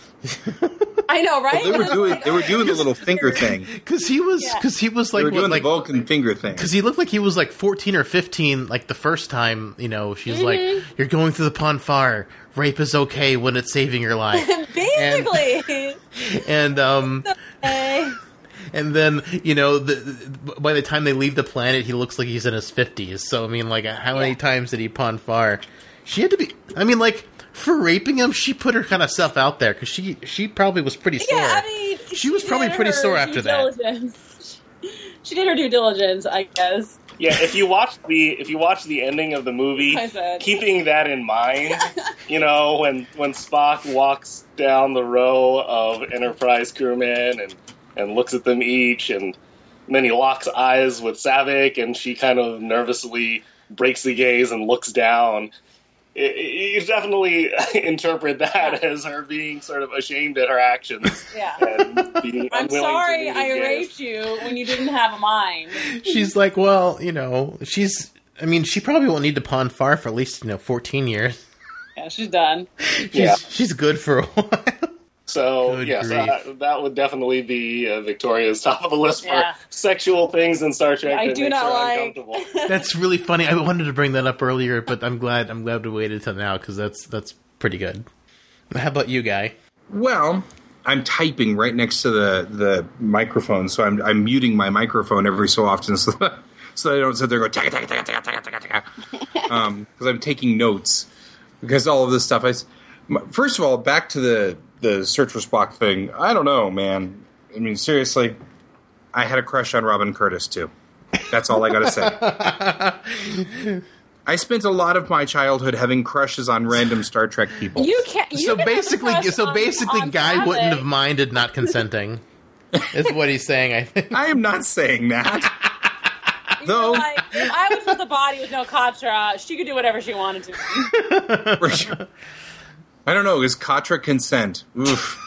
I know, right? Well, they were doing the little finger thing. Because he was like, they were doing the Vulcan finger thing. Because he looked like he was like 14 or 15, like the first time. She's like, "You're going through the Ponfar. Rape is okay when it's saving your life." Basically. And then, by the time they leave the planet, he looks like he's in his 50s. So I mean, like, how many times did he Ponfar? She had to be. I mean, like, for raping him, she put her kind of stuff out there because she probably was pretty sore. Yeah, I mean, she was probably pretty sore after that. She did her due diligence, I guess. Yeah, if you watch the ending of the movie, keeping that in mind, when Spock walks down the row of Enterprise crewmen and looks at them each, and then he locks eyes with Saavik, and she kind of nervously breaks the gaze and looks down. You definitely interpret that as her being sort of ashamed at her actions. Yeah. And being I'm sorry I raped you when you didn't have a mind. She's like, well, she probably won't need to Ponfar for at least, 14 years. Yeah, she's done. She's good for a while. So, that would definitely be Victoria's top of the list for sexual things in Star Trek. I do not like. That's really funny. I wanted to bring that up earlier, but I'm glad we waited till now because that's pretty good. How about you, Guy? Well, I'm typing right next to the microphone, so I'm muting my microphone every so often so I don't sit there and go because I'm taking notes because all of this stuff. First of all, back to the Search for Spock thing. I don't know, man. I mean, seriously, I had a crush on Robin Curtis too. That's all I got to say. I spent a lot of my childhood having crushes on random Star Trek people. So basically, Guy wouldn't have minded not consenting. Is what he's saying. I think. I am not saying that. Though, if I was with a body with no Katra, she could do whatever she wanted to. I don't know. Is Katra consent? Oof.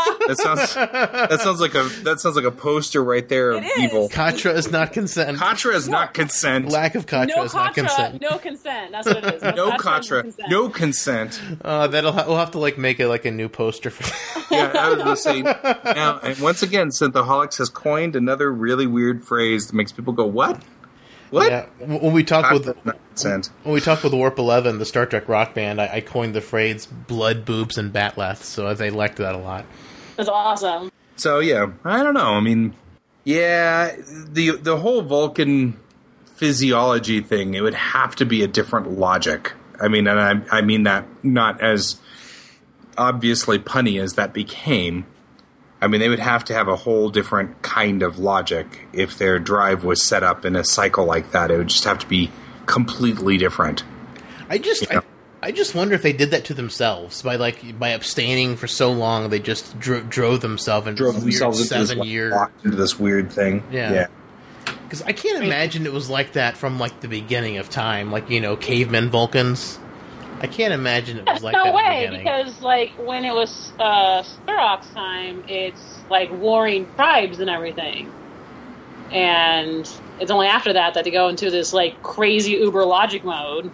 That sounds like a poster right there of evil. Katra is not consent. Katra is not consent. Lack of Katra is not consent. No consent. That's what it is. No Katra. No consent. We'll have to make it like a new poster for that. Yeah, I was going to say now. And once again, Synthaholics has coined another really weird phrase that makes people go, "What? What?" Yeah, when we talk with Warp 11, the Star Trek rock band, I coined the phrase "blood, boobs, and batleth," so they liked that a lot. That's awesome. So yeah, I don't know. I mean, Yeah, the whole Vulcan physiology thing, it would have to be a different logic. I mean, and I mean that not as obviously punny as that became. I mean, they would have to have a whole different kind of logic if their drive was set up in a cycle like that. It would just have to be completely different. I just wonder if they did that to themselves by abstaining for so long. They just drove themselves into this weird 7 year locked into this weird thing. Yeah. Because I can't imagine it was like that from like the beginning of time, like cavemen Vulcans. I can't imagine it was like that. No in the way, beginning. because like when it was Spurok's time, it's like warring tribes and everything, and it's only after that they go into this like crazy uber logic mode.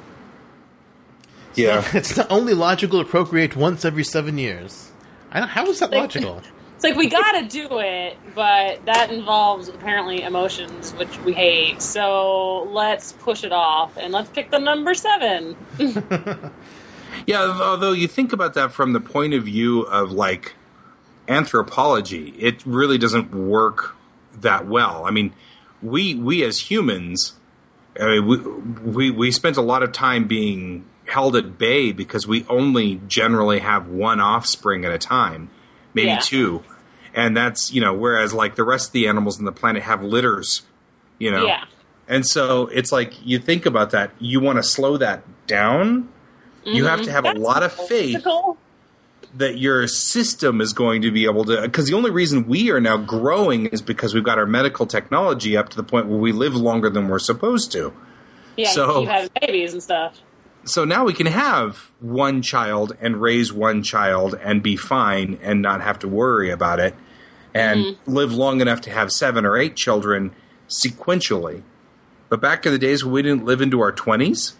Yeah, It's not only logical to procreate once every 7 years. How is that logical? It's like we gotta do it, but that involves apparently emotions, which we hate. So let's push it off and let's pick the number 7. Yeah, although you think about that from the point of view of like anthropology, it really doesn't work that well. I mean, we as humans, we spent a lot of time being held at bay because we only generally have one offspring at a time, maybe two. And that's, whereas like the rest of the animals on the planet have litters, Yeah. And so it's like, you think about that, you want to slow that down. You have to have a lot of faith that your system is going to be able to, because the only reason we are now growing is because we've got our medical technology up to the point where we live longer than we're supposed to. Yeah, So- you have babies and stuff. So now we can have one child and raise one child and be fine and not have to worry about it and live long enough to have 7 or 8 children sequentially. But back in the days when we didn't live into our 20s,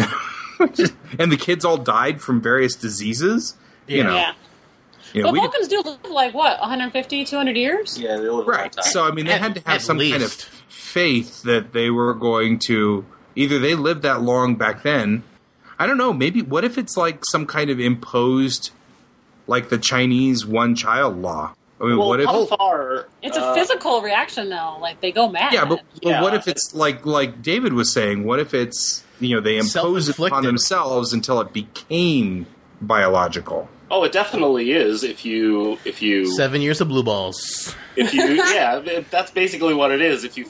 and the kids all died from various diseases, Yeah. we But didn't- Vulcans do live like, what, 150, 200 years? Yeah, they live a long right. time. So, I mean, they had to have At some kind of least. faith that they were going to, either they lived that long back then. I don't know. Maybe what if it's like some kind of imposed, like the Chinese one-child law? I mean, Well, what if? how far? It's a physical reaction, though. Like, they go mad. Yeah, but Yeah. what if it's like David was saying? What if it's they impose it upon Self-inflicted. themselves until it became biological? Oh, it definitely is. If you 7 years of blue balls. that's basically what it is. If you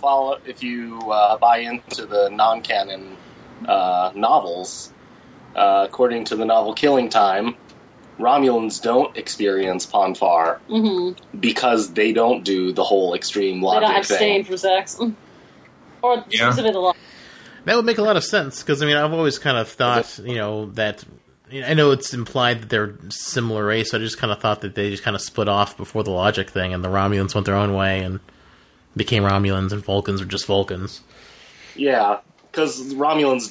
buy into the non-canon novels, according to the novel Killing Time, Romulans don't experience Ponfar because they don't do the whole extreme They logic don't abstain thing. from sex. Or Yeah. specifically the law. That would make a lot of sense, because, I've always kind of thought, that... I know it's implied that they're similar race, so I just kind of thought that they just kind of split off before the logic thing, and the Romulans went their own way and became Romulans, and Vulcans were just Vulcans. Yeah, because Romulans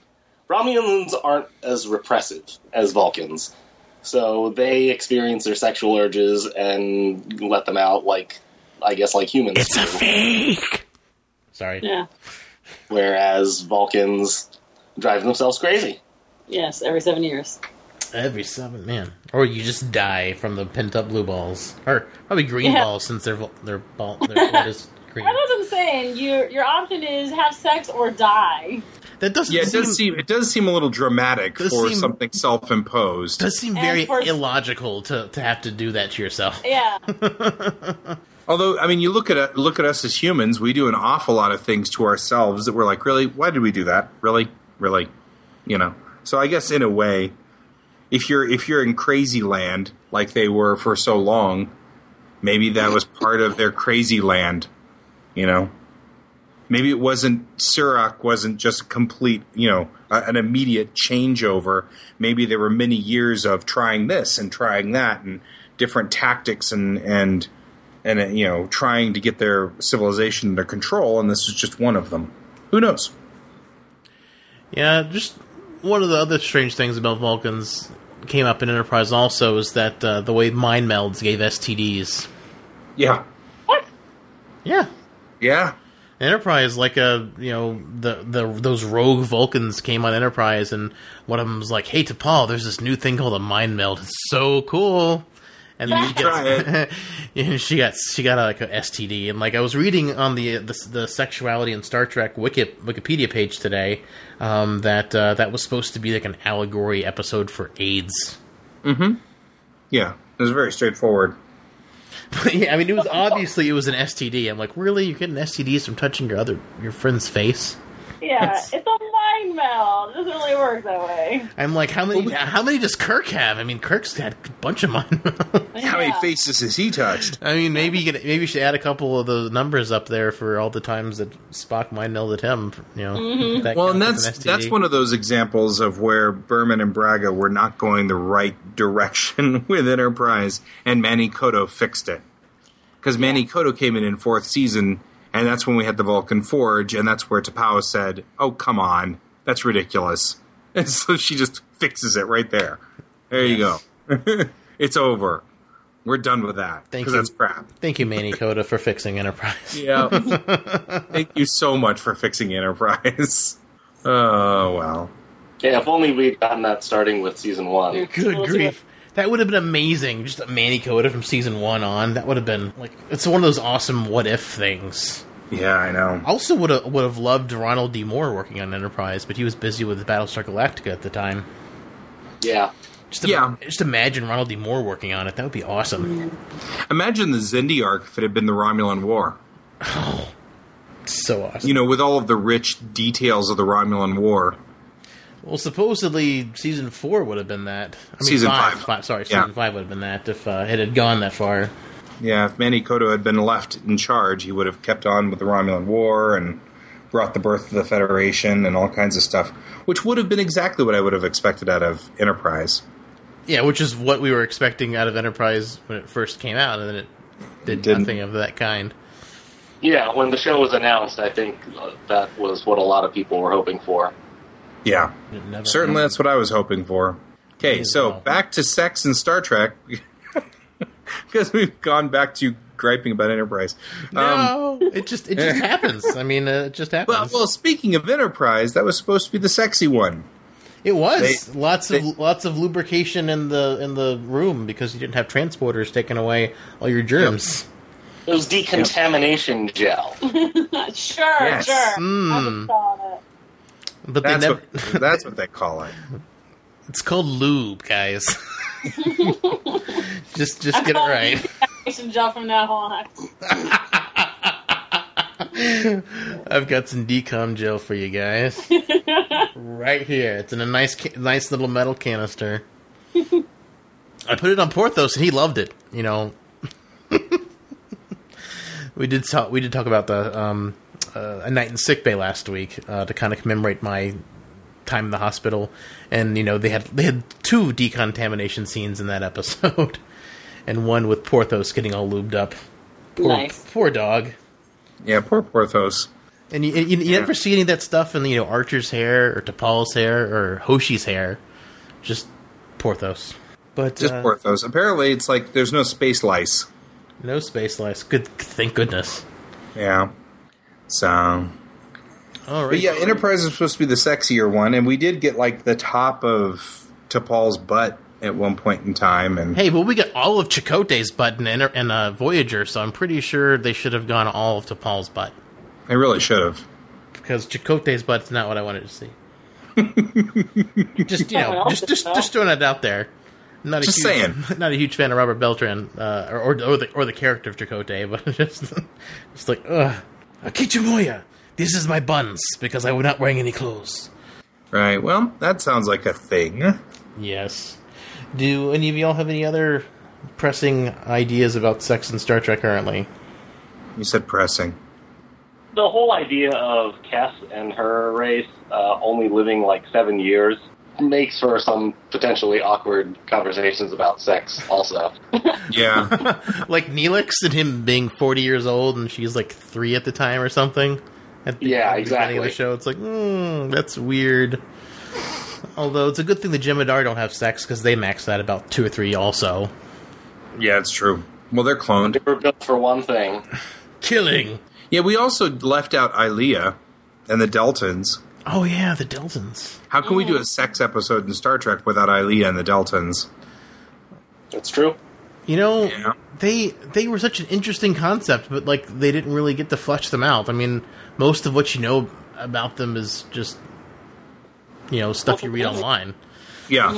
aren't as repressive as Vulcans. So they experience their sexual urges and let them out like humans do. fake! Sorry. Yeah. Whereas Vulcans drive themselves crazy. Yes, every 7 years. Every 7, man. Or you just die from the pent-up blue balls. Or probably green Yeah. balls, since their blood is green. That's what I'm saying. Your option is have sex or die. That doesn't Yeah, seem... it does seem a little dramatic Does for seem- something self-imposed. does seem And very for- illogical to have to do that to yourself. Yeah. Although, I mean, you look at us as humans, we do an awful lot of things to ourselves that we're like, really? Why did we do that? Really? So I guess in a way, if you're in crazy land like they were for so long, maybe that was part of their crazy land. Maybe it wasn't Surak wasn't just a complete, an immediate changeover. Maybe there were many years of trying this and trying that and different tactics and trying to get their civilization under control, and this is just one of them. Who knows? Yeah, just one of the other strange things about Vulcans came up in Enterprise also is that the way mind melds gave STDs. Yeah. What? Yeah. Yeah. Enterprise, like those rogue Vulcans came on Enterprise, and one of them was like, "Hey, T'Pol, there's this new thing called a mind meld. It's so cool." And then you Try it. and she got like a STD, and like I was reading on the sexuality in Star Trek Wikipedia page today, that was supposed to be like an allegory episode for AIDS. Mm-hmm. Yeah, it was very straightforward. Yeah, I mean, it was obviously it was an STD. I'm like, really? You're getting STDs from touching your friend's face? Yeah, it's a mind meld. It doesn't really work that way. I'm like, how many does Kirk have? I mean, Kirk's got a bunch of mind melds. How many faces has he touched? I mean, maybe you should add a couple of those numbers up there for all the times that Spock mind melded him. You know, Mm-hmm. Well, and that's one of those examples of where Berman and Braga were not going the right direction with Enterprise, and Manny Koto fixed it. Because Manny Koto came in 4th season, and that's when we had the Vulcan Forge, and that's where T'Pau said, "Oh, come on, that's ridiculous." And so she just fixes it right there. There you go. It's over. We're done with that. Because that's crap. Thank you, Manny Koto, for fixing Enterprise. Yeah. Thank you so much for fixing Enterprise. Oh, well. Yeah, if only we'd gotten that starting with season 1. Good grief. That would have been amazing. Just a Manny Koto from season 1 on. That would have been, like, it's one of those awesome what-if things. Yeah, I know. I also would have loved Ronald D. Moore working on Enterprise, but he was busy with Battlestar Galactica at the time. Yeah. Just imagine Ronald D. Moore working on it. That would be awesome. Imagine the Xindi arc if it had been the Romulan War. Oh, so awesome. You know, with all of the rich details of the Romulan War. Well, supposedly season 4 would have been that. I mean, Season 5. Season 5 would have been that if it had gone that far. Yeah, if Manny Koto had been left in charge, he would have kept on with the Romulan War and brought the birth of the Federation and all kinds of stuff, which would have been exactly what I would have expected out of Enterprise. Yeah, which is what we were expecting out of Enterprise when it first came out, and then it did nothing of that kind. Yeah, when the show was announced, I think that was what a lot of people were hoping for. Yeah, certainly that's what I was hoping for. Okay, so well. back to sex in Star Trek, because we've gone back to griping about Enterprise. No, it just happens. I mean, it just happens. Well, speaking of Enterprise, that was supposed to be the sexy one. It was lots of lubrication in the room because you didn't have transporters taking away all your germs. It was decontamination gel. Sure. I'm calling it. But that's what they call it. It's called lube, guys. just get it right. Decontamination gel from now on. I've got some decom gel for you guys. Right here. It's in a nice little metal canister. I put it on Porthos and he loved it, you know. We did talk about the a night in sickbay last week to kind of commemorate my time in the hospital, and you know they had 2 decontamination scenes in that episode, and one with Porthos getting all lubed up. Poor dog. Yeah, poor Porthos. And you never see any of that stuff in Archer's hair or T'Pol's hair or Hoshi's hair. Just Porthos. But just Porthos. Apparently, it's like there's no space lice. No space lice. Good. Thank goodness. Yeah. So. All right. But yeah, Enterprise is supposed to be the sexier one, and we did get like the top of T'Pol's butt at one point in time. And hey, but we got all of Chakotay's butt in Voyager, so I'm pretty sure they should have gone all of T'Pol's butt. They really should have. Because Chakotay's butt's not what I wanted to see. just throwing it out there. Not a huge fan of Robert Beltran or the character of Chakotay, but just like, ugh. Akichimoya, this is my buns because I was not wearing any clothes. Right. Well, that sounds like a thing. Yes. Do any of y'all have any other pressing ideas about sex in Star Trek currently? You said pressing. The whole idea of Cass and her race only living like 7 years makes for some potentially awkward conversations about sex also. Yeah. Like Neelix and him being 40 years old and she's like 3 at the time or something. At the beginning of the show. It's like, that's weird. Although it's a good thing the Jem'Hadar don't have sex because they max that about 2 or 3 also. Yeah, it's true. Well, they're cloned. They were built for one thing. Killing. Yeah, we also left out Ilia and the Deltans. Oh, yeah, the Deltans. How can we do a sex episode in Star Trek without Ilia and the Deltans? That's true. You know, Yeah. they were such an interesting concept, but like they didn't really get to flesh them out. I mean, most of what you know about them is just stuff you read online. Yeah.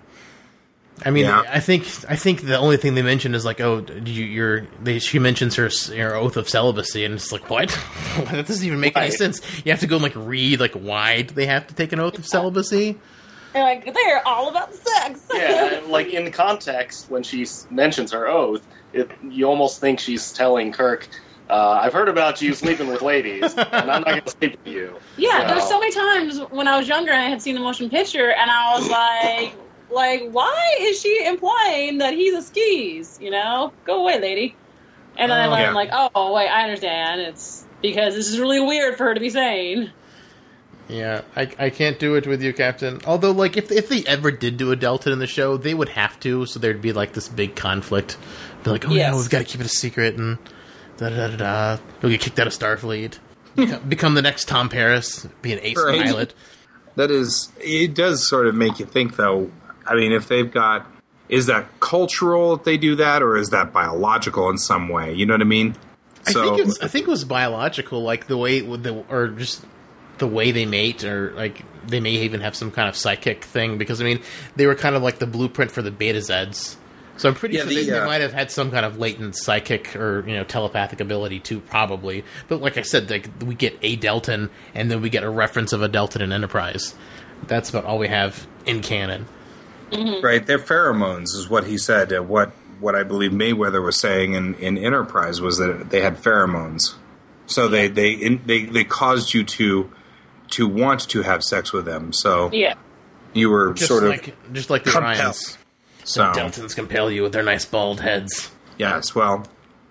I mean, Yeah. I think the only thing they mention is like, oh, she mentions her oath of celibacy, and it's like, what? That doesn't even make any sense. You have to go and like read like why do they have to take an oath of celibacy? They're like, they're all about sex. Yeah, like in context, when she mentions her oath, you almost think she's telling Kirk, I've heard about you sleeping with ladies, and I'm not going to sleep with you. Yeah, there's so many times when I was younger and I had seen the motion picture, and I was like, why is she implying that he's a skis? Go away, lady. And then I'm like, oh, wait, I understand. It's because this is really weird for her to be saying. Yeah, I can't do it with you, Captain. Although, like, if they ever did do a Delta in the show, they would have to, so there'd be, like, this big conflict. Be like, oh, no, we've got to keep it a secret, and da-da-da-da. He'll get kicked out of Starfleet. Become the next Tom Paris, be an ace pilot. It does sort of make you think, though. I mean, if they've got... Is that cultural that they do that, or is that biological in some way? You know what I mean? I think it was biological, like, the way... or just... the way they mate, or like they may even have some kind of psychic thing, because I mean they were kind of like the blueprint for the Beta Zeds, so I'm pretty sure they might have had some kind of latent psychic or telepathic ability too, probably. But like I said, like we get a Deltan, and then we get a reference of a Deltan in Enterprise. That's about all we have in canon. Mm-hmm. Right, their pheromones is what he said. What I believe Mayweather was saying in Enterprise was that they had pheromones, so they caused you to want to have sex with them. So you were just sort of just like the Orions. So Deltans compel you with their nice bald heads. Yes, well,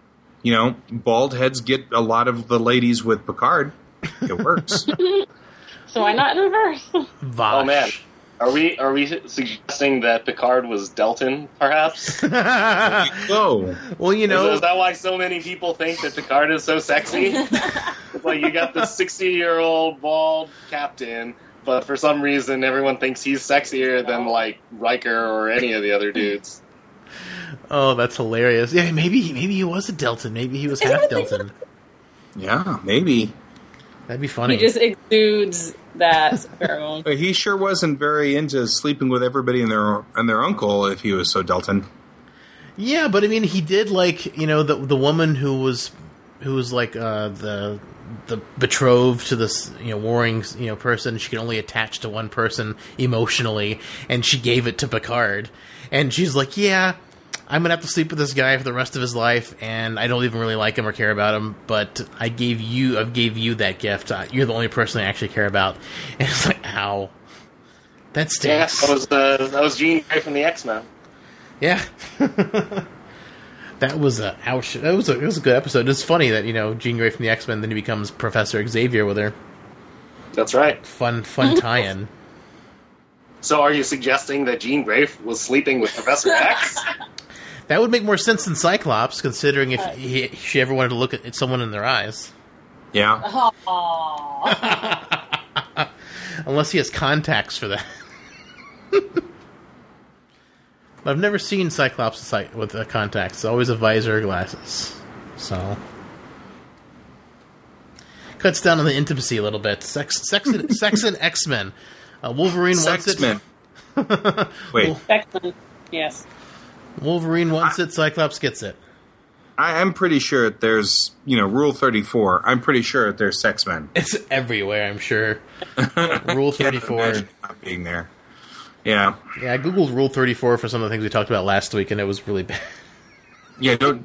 bald heads get a lot of the ladies with Picard. It works. So why not in reverse? Oh man, are we suggesting that Picard was Deltan, perhaps? Oh, well, is that why so many people think that Picard is so sexy? It's like you got the 60-year-old bald captain, but for some reason everyone thinks he's sexier than like Riker or any of the other dudes. Oh, that's hilarious. Yeah, maybe he was a Deltan. Maybe he was half Deltan. Yeah, maybe. That'd be funny. He just exudes that pheromone. But he sure wasn't very into sleeping with everybody and their uncle if he was so Deltan. Yeah, but I mean, he did like the woman who was like the betrothed to this warring person. She could only attach to one person emotionally, and she gave it to Picard, and she's like, yeah, I'm gonna have to sleep with this guy for the rest of his life, and I don't even really like him or care about him, but I gave you that gift. You're the only person I actually care about. And it's like, ow, that stinks. Yeah, that was Jean Grey from the X-Men. Yeah. That was a ouch. It was a good episode. It's funny that Jean Grey from the X-Men, then he becomes Professor Xavier with her. That's right. Fun tie-in. So, are you suggesting that Jean Grey was sleeping with Professor X? That would make more sense than Cyclops, considering if she ever wanted to look at someone in their eyes. Yeah. Unless he has contacts for that. I've never seen Cyclops with contacts. It's always a visor or glasses. So cuts down on the intimacy a little bit. Sex and X-Men. Wolverine wants it. Wait. X-Men. Yes. Wolverine wants it. Cyclops gets it. I'm pretty sure there's Rule 34. I'm pretty sure there's sex men. It's everywhere. I'm sure. Rule 34 not being there. Yeah. Yeah, I googled Rule 34 for some of the things we talked about last week, and it was really bad. Yeah, don't.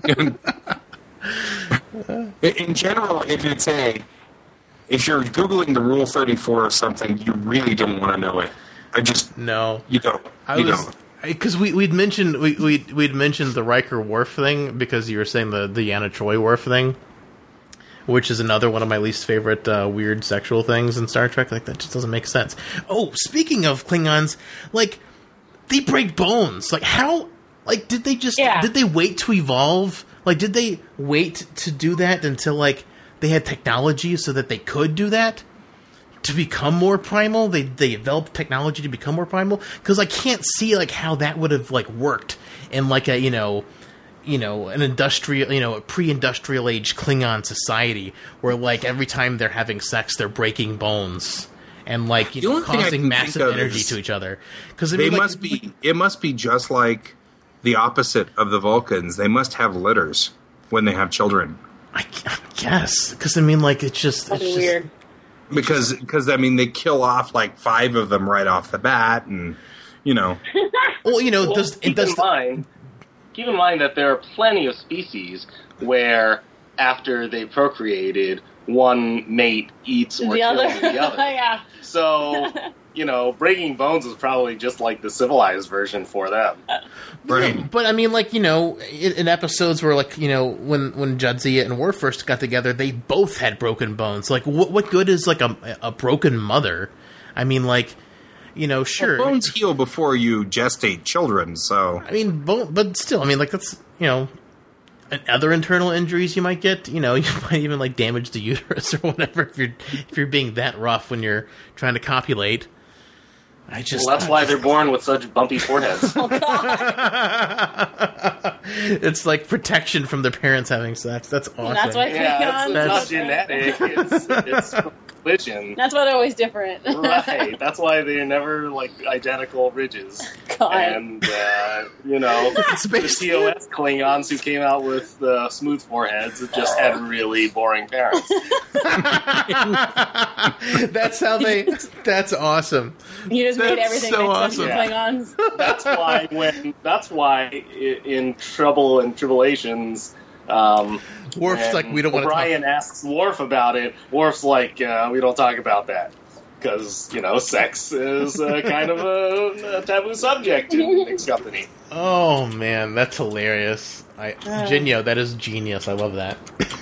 In general, if you're googling the Rule 34 of something, you really don't want to know it. No, you don't. Because we'd mentioned the Riker Worf thing, because you were saying the Yana Troi Worf thing, which is another one of my least favorite weird sexual things in Star Trek. Like, that just doesn't make sense. Oh, speaking of Klingons, like, they break bones. Like, how? Like, did they wait to evolve? Like, did they wait to do that until, like, they had technology so that they could do that? To become more primal? They developed technology to become more primal? Because I can't see, like, how that would have, like, worked in, like, a, an industrial, a pre-industrial age Klingon society where, like, every time they're having sex, they're breaking bones and, like, causing massive energy to each other. Because it must be just like the opposite of the Vulcans. They must have litters when they have children. I guess, because it's just weird. Because they kill off like 5 of them right off the bat, and Well, keep in mind that there are plenty of species where after they procreated, one mate eats or kills the other. Yeah. So, breaking bones is probably just like the civilized version for them. Right. Yeah, but in episodes where, like, when Jadzia and Worf first got together, they both had broken bones. Like, what good is, like, a broken mother? Sure. Well, bones heal before you gestate children, so... but still, that's, other internal injuries you might get. You might even, like, damage the uterus or whatever if you're being that rough when you're trying to copulate. That's why they're born with such bumpy foreheads. Oh, God. It's like protection from their parents having sex. That's awesome. That's why it's not genetic. It's collision. That's why they're always different. Right. That's why they're never, like, identical ridges. God. And, the TOS Klingons who came out with smooth foreheads just had really boring parents. That's how that's awesome. You just made everything so make sense awesome. for Klingons. That's why in Trouble and Tribulations, Worf's like, we don't want to talk. O'Brien asks Worf about it. Worf's like, we don't talk about that. Because, sex is kind of a taboo subject in Nick's company. Oh, man, that's hilarious. Jinyo, that is genius. I love that.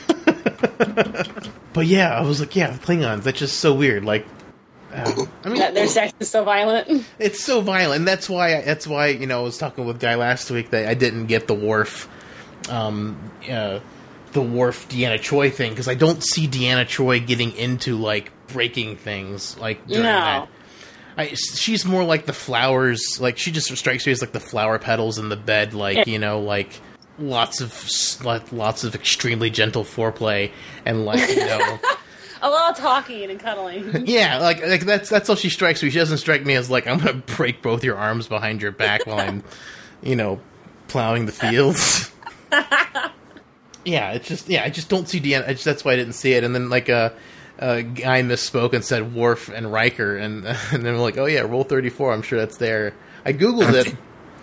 But yeah, I was like, Klingons, that's just so weird. Like, their sex is so violent. It's so violent. And that's why, I was talking with Guy last week that I didn't get the Worf, Deanna Troi thing, because I don't see Deanna Troi getting into, like, breaking things, like, during that. She's more like the flowers, like, she just strikes me as, like, the flower petals in the bed, like, like, lots of extremely gentle foreplay, and, like, a lot of talking and cuddling. Yeah, like that's how she strikes me. She doesn't strike me as, like, I'm gonna break both your arms behind your back while I'm, plowing the fields. I just don't see Deanna. That's why I didn't see it. And then, like, a guy misspoke and said Worf and Riker, and then we're like, oh yeah, Roll 34. I'm sure that's there. I googled it.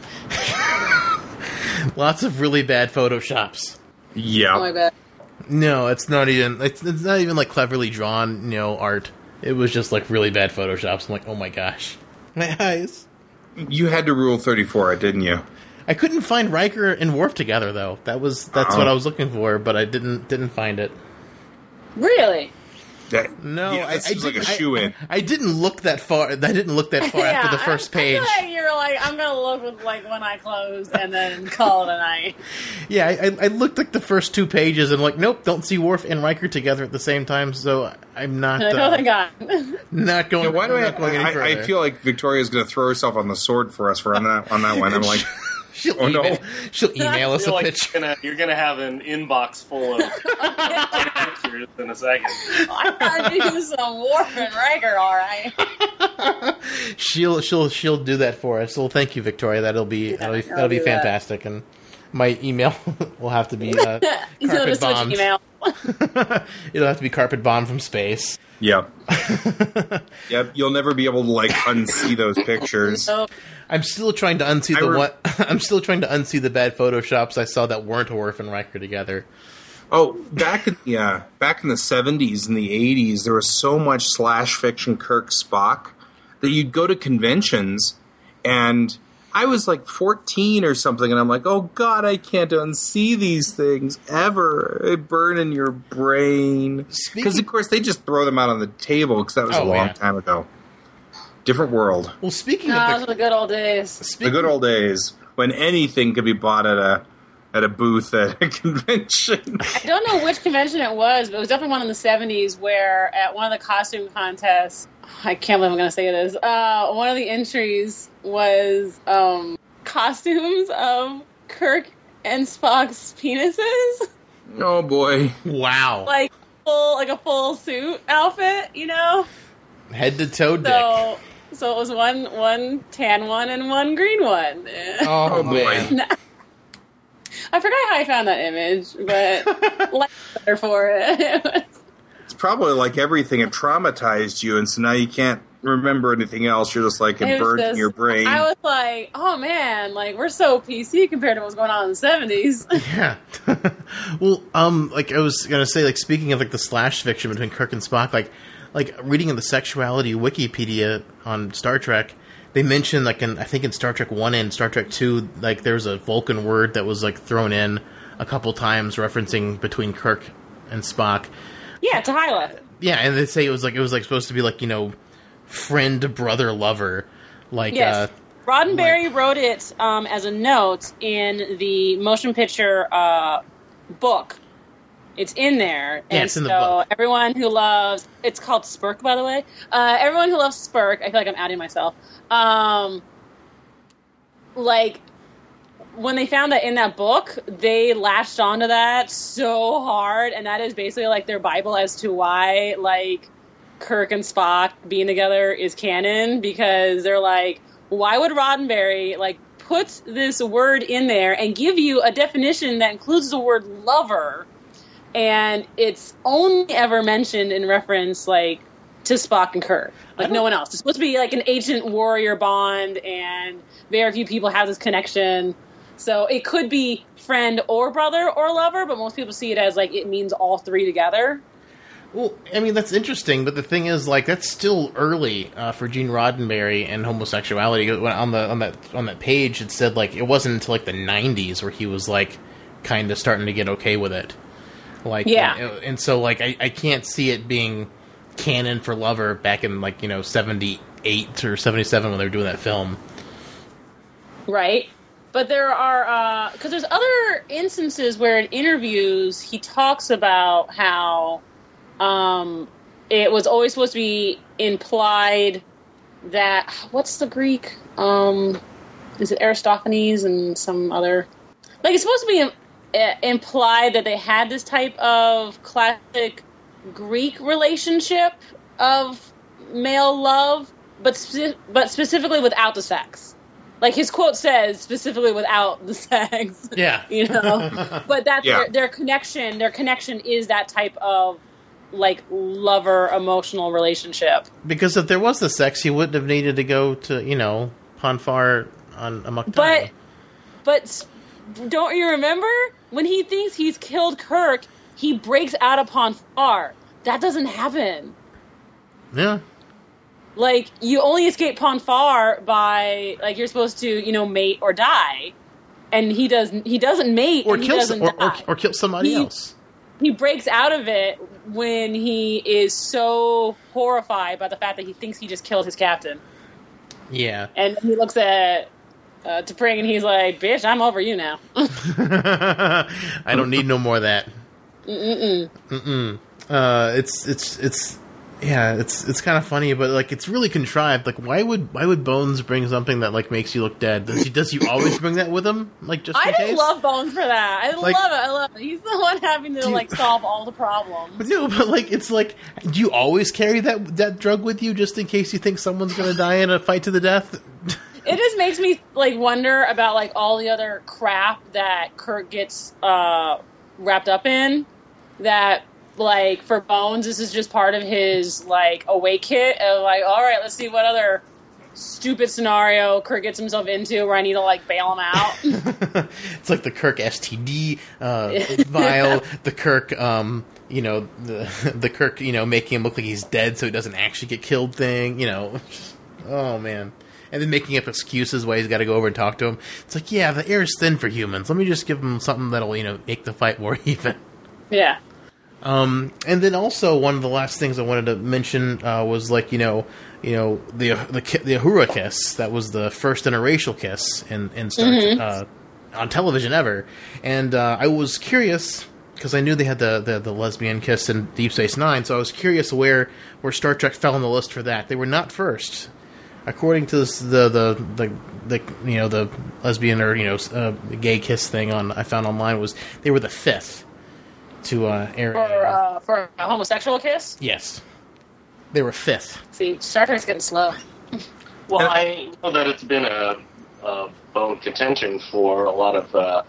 Lots of really bad photoshops. Yeah. Oh my bad. No, it's not even. It's not even, like, cleverly drawn, art. It was just, like, really bad photoshops. I'm like, oh my gosh, my eyes. You had to Rule 34, didn't you? I couldn't find Riker and Worf together, though. That's what I was looking for, but I didn't find it. Really? It seems like a shoe-in. I didn't look that far. I didn't look that far after the first page. I feel like you're like, I'm gonna look with, like, one eye closed and then call it a night. Yeah, I looked, like, the first 2 pages and, like, nope, don't see Worf and Riker together at the same time. So I'm not. Oh my God. Not going. Yeah, why do not going any further. I feel like Victoria's going to throw herself on the sword for us on that one. I'm like. She'll email us a pitch. You're gonna have an inbox full of pictures in a second. I gotta do some Worf and Riker, all right. She'll do that for us. Well, thank you, Victoria. That'll be fantastic. And my email will have to be carpet bombed. It'll have to be carpet bombed from space. Yep. Yep. You'll never be able to, like, unsee those pictures. I'm still trying to unsee I'm still trying to unsee the bad photoshops I saw that weren't Worf and Riker together. Oh, back in the 70s and the 80s, there was so much slash fiction Kirk Spock that you'd go to conventions, and I was like 14 or something, and I'm like, oh God, I can't unsee these things ever. They burn in your brain. Because, of course, they just throw them out on the table, because that was a long time ago. Different world. Well, speaking of the good old days. The good old days, when anything could be bought at a booth at a convention. I don't know which convention it was, but it was definitely one in the 70s where at one of the costume contests, I can't believe I'm going to say this, one of the entries was costumes of Kirk and Spock's penises. Oh boy! Wow. Like a full suit outfit, you know? Head to toe dick. So it was one tan one and one green one. Oh boy. I forgot how I found that image, but like better for it. It's probably like everything. It traumatized you, and so now you can't remember anything else. You're just like it burned in your brain. I was like, oh man, like we're so PC compared to what's going on in the 70s. Yeah. Well, like I was gonna say, like speaking of like the slash fiction between Kirk and Spock, like reading in the sexuality Wikipedia on Star Trek, they mentioned like I think in Star Trek 1 and Star Trek 2, like there was a Vulcan word that was like thrown in a couple times referencing between Kirk and Spock. Yeah, T'Hyla. Yeah, and they say it was like supposed to be like, you know, friend, brother, lover. Like yes. Roddenberry wrote it as a note in the motion picture book. It's in there. Yeah, and it's in the book. Everyone who loves... It's called Spirk, by the way. Everyone who loves Spirk... I feel like I'm outing myself. Like, when they found that in that book, they latched onto that so hard, and that is basically, like, their Bible as to why, like, Kirk and Spock being together is canon, because they're like, why would Roddenberry, like, put this word in there and give you a definition that includes the word lover... And it's only ever mentioned in reference, like, to Spock and Kirk. Like, no one else. It's supposed to be, like, an agent-warrior bond, and very few people have this connection. So it could be friend or brother or lover, but most people see it as, like, it means all three together. Well, I mean, that's interesting, but the thing is, like, that's still early for Gene Roddenberry and homosexuality. On that page, it said, like, it wasn't until, like, the 90s where he was, like, kind of starting to get okay with it. Like, yeah. And so, like, I can't see it being canon for Lover back in, like, you know, 78 or 77 when they were doing that film. Right. But there are, because there's other instances where in interviews he talks about how it was always supposed to be implied that, what's the Greek? Is it Aristophanes and some other? Like, it's supposed to be implied that they had this type of classic Greek relationship of male love, but specifically without the sex. Like his quote says, specifically without the sex. Yeah, you know. But that's their connection. Their connection is that type of like lover emotional relationship. Because if there was the sex, he wouldn't have needed to go to Ponfar on Amok Time. But don't you remember? When he thinks he's killed Kirk, he breaks out of Ponfar. That doesn't happen. Yeah. Like, you only escape Ponfar by, like, you're supposed to, mate or die. And he doesn't mate or and kill he doesn't die. Or kill somebody else. He breaks out of it when he is so horrified by the fact that he thinks he just killed his captain. Yeah. And he looks at T'Pring and he's like, bitch, I'm over you now. I don't need no more of that. Mm-mm. It's kind of funny, but like it's really contrived. Like why would Bones bring something that like makes you look dead? Does he always bring that with him? Like just in case? I love Bones for that. I love it. He's the one having to like solve all the problems. No, but like it's like, do you always carry that drug with you just in case you think someone's gonna die in a fight to the death? It just makes me like wonder about like all the other crap that Kirk gets wrapped up in. That like for Bones, this is just part of his like awake kit of like, all right, let's see what other stupid scenario Kirk gets himself into where I need to like bail him out. It's like the Kirk STD vial, the Kirk the Kirk making him look like he's dead so he doesn't actually get killed thing. Oh man. And then making up excuses why he's got to go over and talk to him. It's like, yeah, the air is thin for humans. Let me just give him something that'll, make the fight more even. Yeah. And then also one of the last things I wanted to mention was like, the Uhura kiss. That was the first interracial kiss in Star Trek, on television ever. And I was curious because I knew they had the lesbian kiss in Deep Space Nine. So I was curious where Star Trek fell on the list for that. They were not first. according to this, the the lesbian or the gay kiss thing I found online was they were the 5th to air for a homosexual kiss. Yes, they were 5th. See, Star Trek's getting slow. Well, I know that it's been a bone contention for a lot of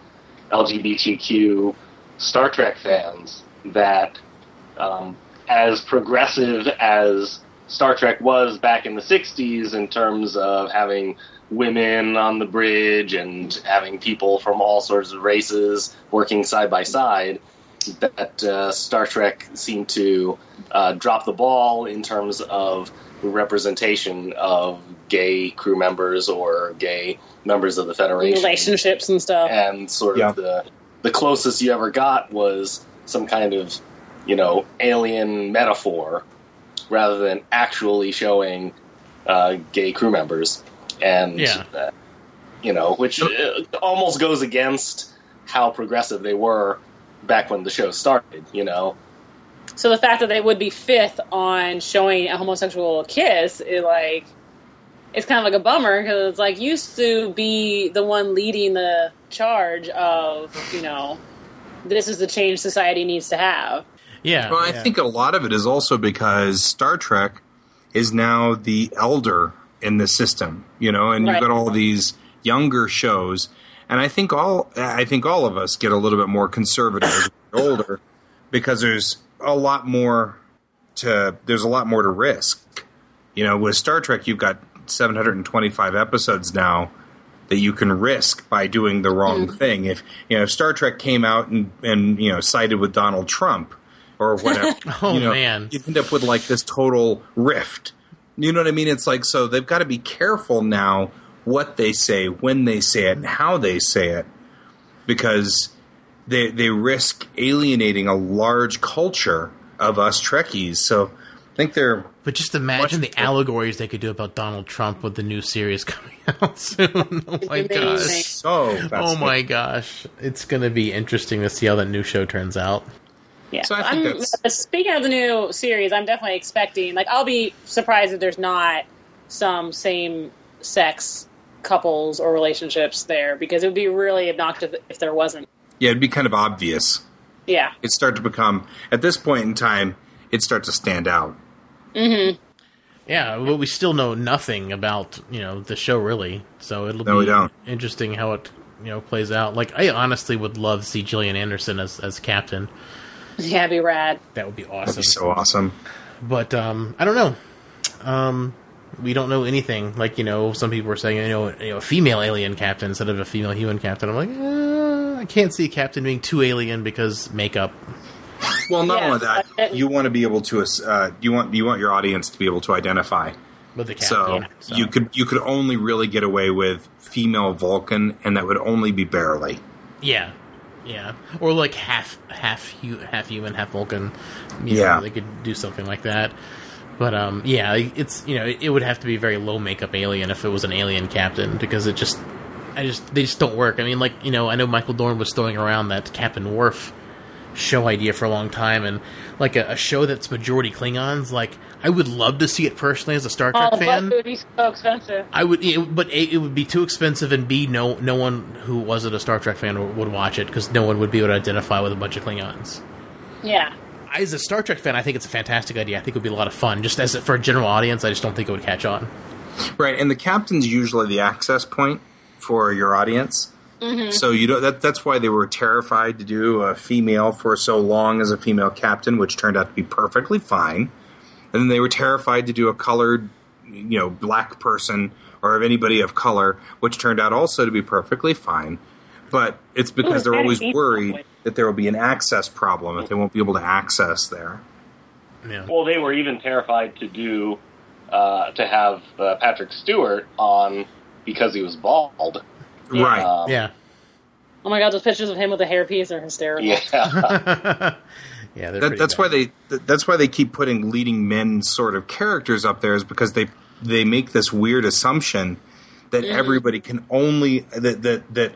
LGBTQ Star Trek fans that as progressive as Star Trek was back in the 60s in terms of having women on the bridge and having people from all sorts of races working side by side, that Star Trek seemed to drop the ball in terms of representation of gay crew members or gay members of the Federation. Relationships and stuff. And sort of the closest you ever got was some kind of, alien metaphor rather than actually showing gay crew members. And, which almost goes against how progressive they were back when the show started, So the fact that they would be 5th on showing a homosexual kiss is it's kind of like a bummer because it's like used to be the one leading the charge of, this is the change society needs to have. Yeah. Well, I think a lot of it is also because Star Trek is now the elder in the system, and you've got all these younger shows, and I think all of us get a little bit more conservative as we get older because there's a lot more to risk. With Star Trek, you've got 725 episodes now that you can risk by doing the wrong thing. If Star Trek came out and sided with Donald Trump or whatever, man, you'd end up with this total rift. You know what I mean? It's so they've got to be careful now what they say, when they say it, and how they say it, because they risk alienating a large culture of us Trekkies. So I think they're... But just imagine the allegories they could do about Donald Trump with the new series coming out soon. Oh my gosh. So fascinating. Oh my gosh. It's going to be interesting to see how that new show turns out. Yeah. So I think speaking of the new series, I'm definitely expecting... I'll be surprised if there's not some same-sex couples or relationships there, because it would be really obnoxious if there wasn't. Yeah, it'd be kind of obvious. Yeah. It'd start to become... At this point in time, it'd start to stand out. Mm-hmm. Yeah, but we still know nothing about, the show, really. So it'll be interesting how it, plays out. I honestly would love to see Gillian Anderson as captain. Yeah, it'd be rad. That would be awesome. That'd be so awesome. But, I don't know. We don't know anything. Some people were saying, a female alien captain instead of a female human captain. I'm like, I can't see a captain being too alien because makeup. Well, not only that, you want to be able to you want your audience to be able to identify with the captain. So you could only really get away with female Vulcan, and that would only be barely. Yeah, or half human, half Vulcan. They could do something like that. But it's it would have to be very low makeup alien if it was an alien captain, because they just don't work. I mean, I know Michael Dorn was throwing around that Captain Worf show idea for a long time, and a show that's majority Klingons, I would love to see it personally as a Star Trek fan. But it would be so expensive. But A, it would be too expensive, and B, no one who wasn't a Star Trek fan would watch it, because no one would be able to identify with a bunch of Klingons. Yeah. As a Star Trek fan, I think it's a fantastic idea. I think it would be a lot of fun. Just for a general audience, I just don't think it would catch on. Right, and the captain's usually the access point for your audience. Mm-hmm. So that's why they were terrified to do a female for so long as a female captain, which turned out to be perfectly fine. And then they were terrified to do a colored, black person or of anybody of color, which turned out also to be perfectly fine. But it's because they're always worried that there will be an access problem, if they won't be able to access there. Yeah. Well, they were even terrified to have Patrick Stewart on because he was bald. Yeah. Right. Yeah. Oh my god, those pictures of him with the hairpiece are hysterical. Yeah. Yeah, that's why they keep putting leading men sort of characters up there, is because they make this weird assumption that everybody can only that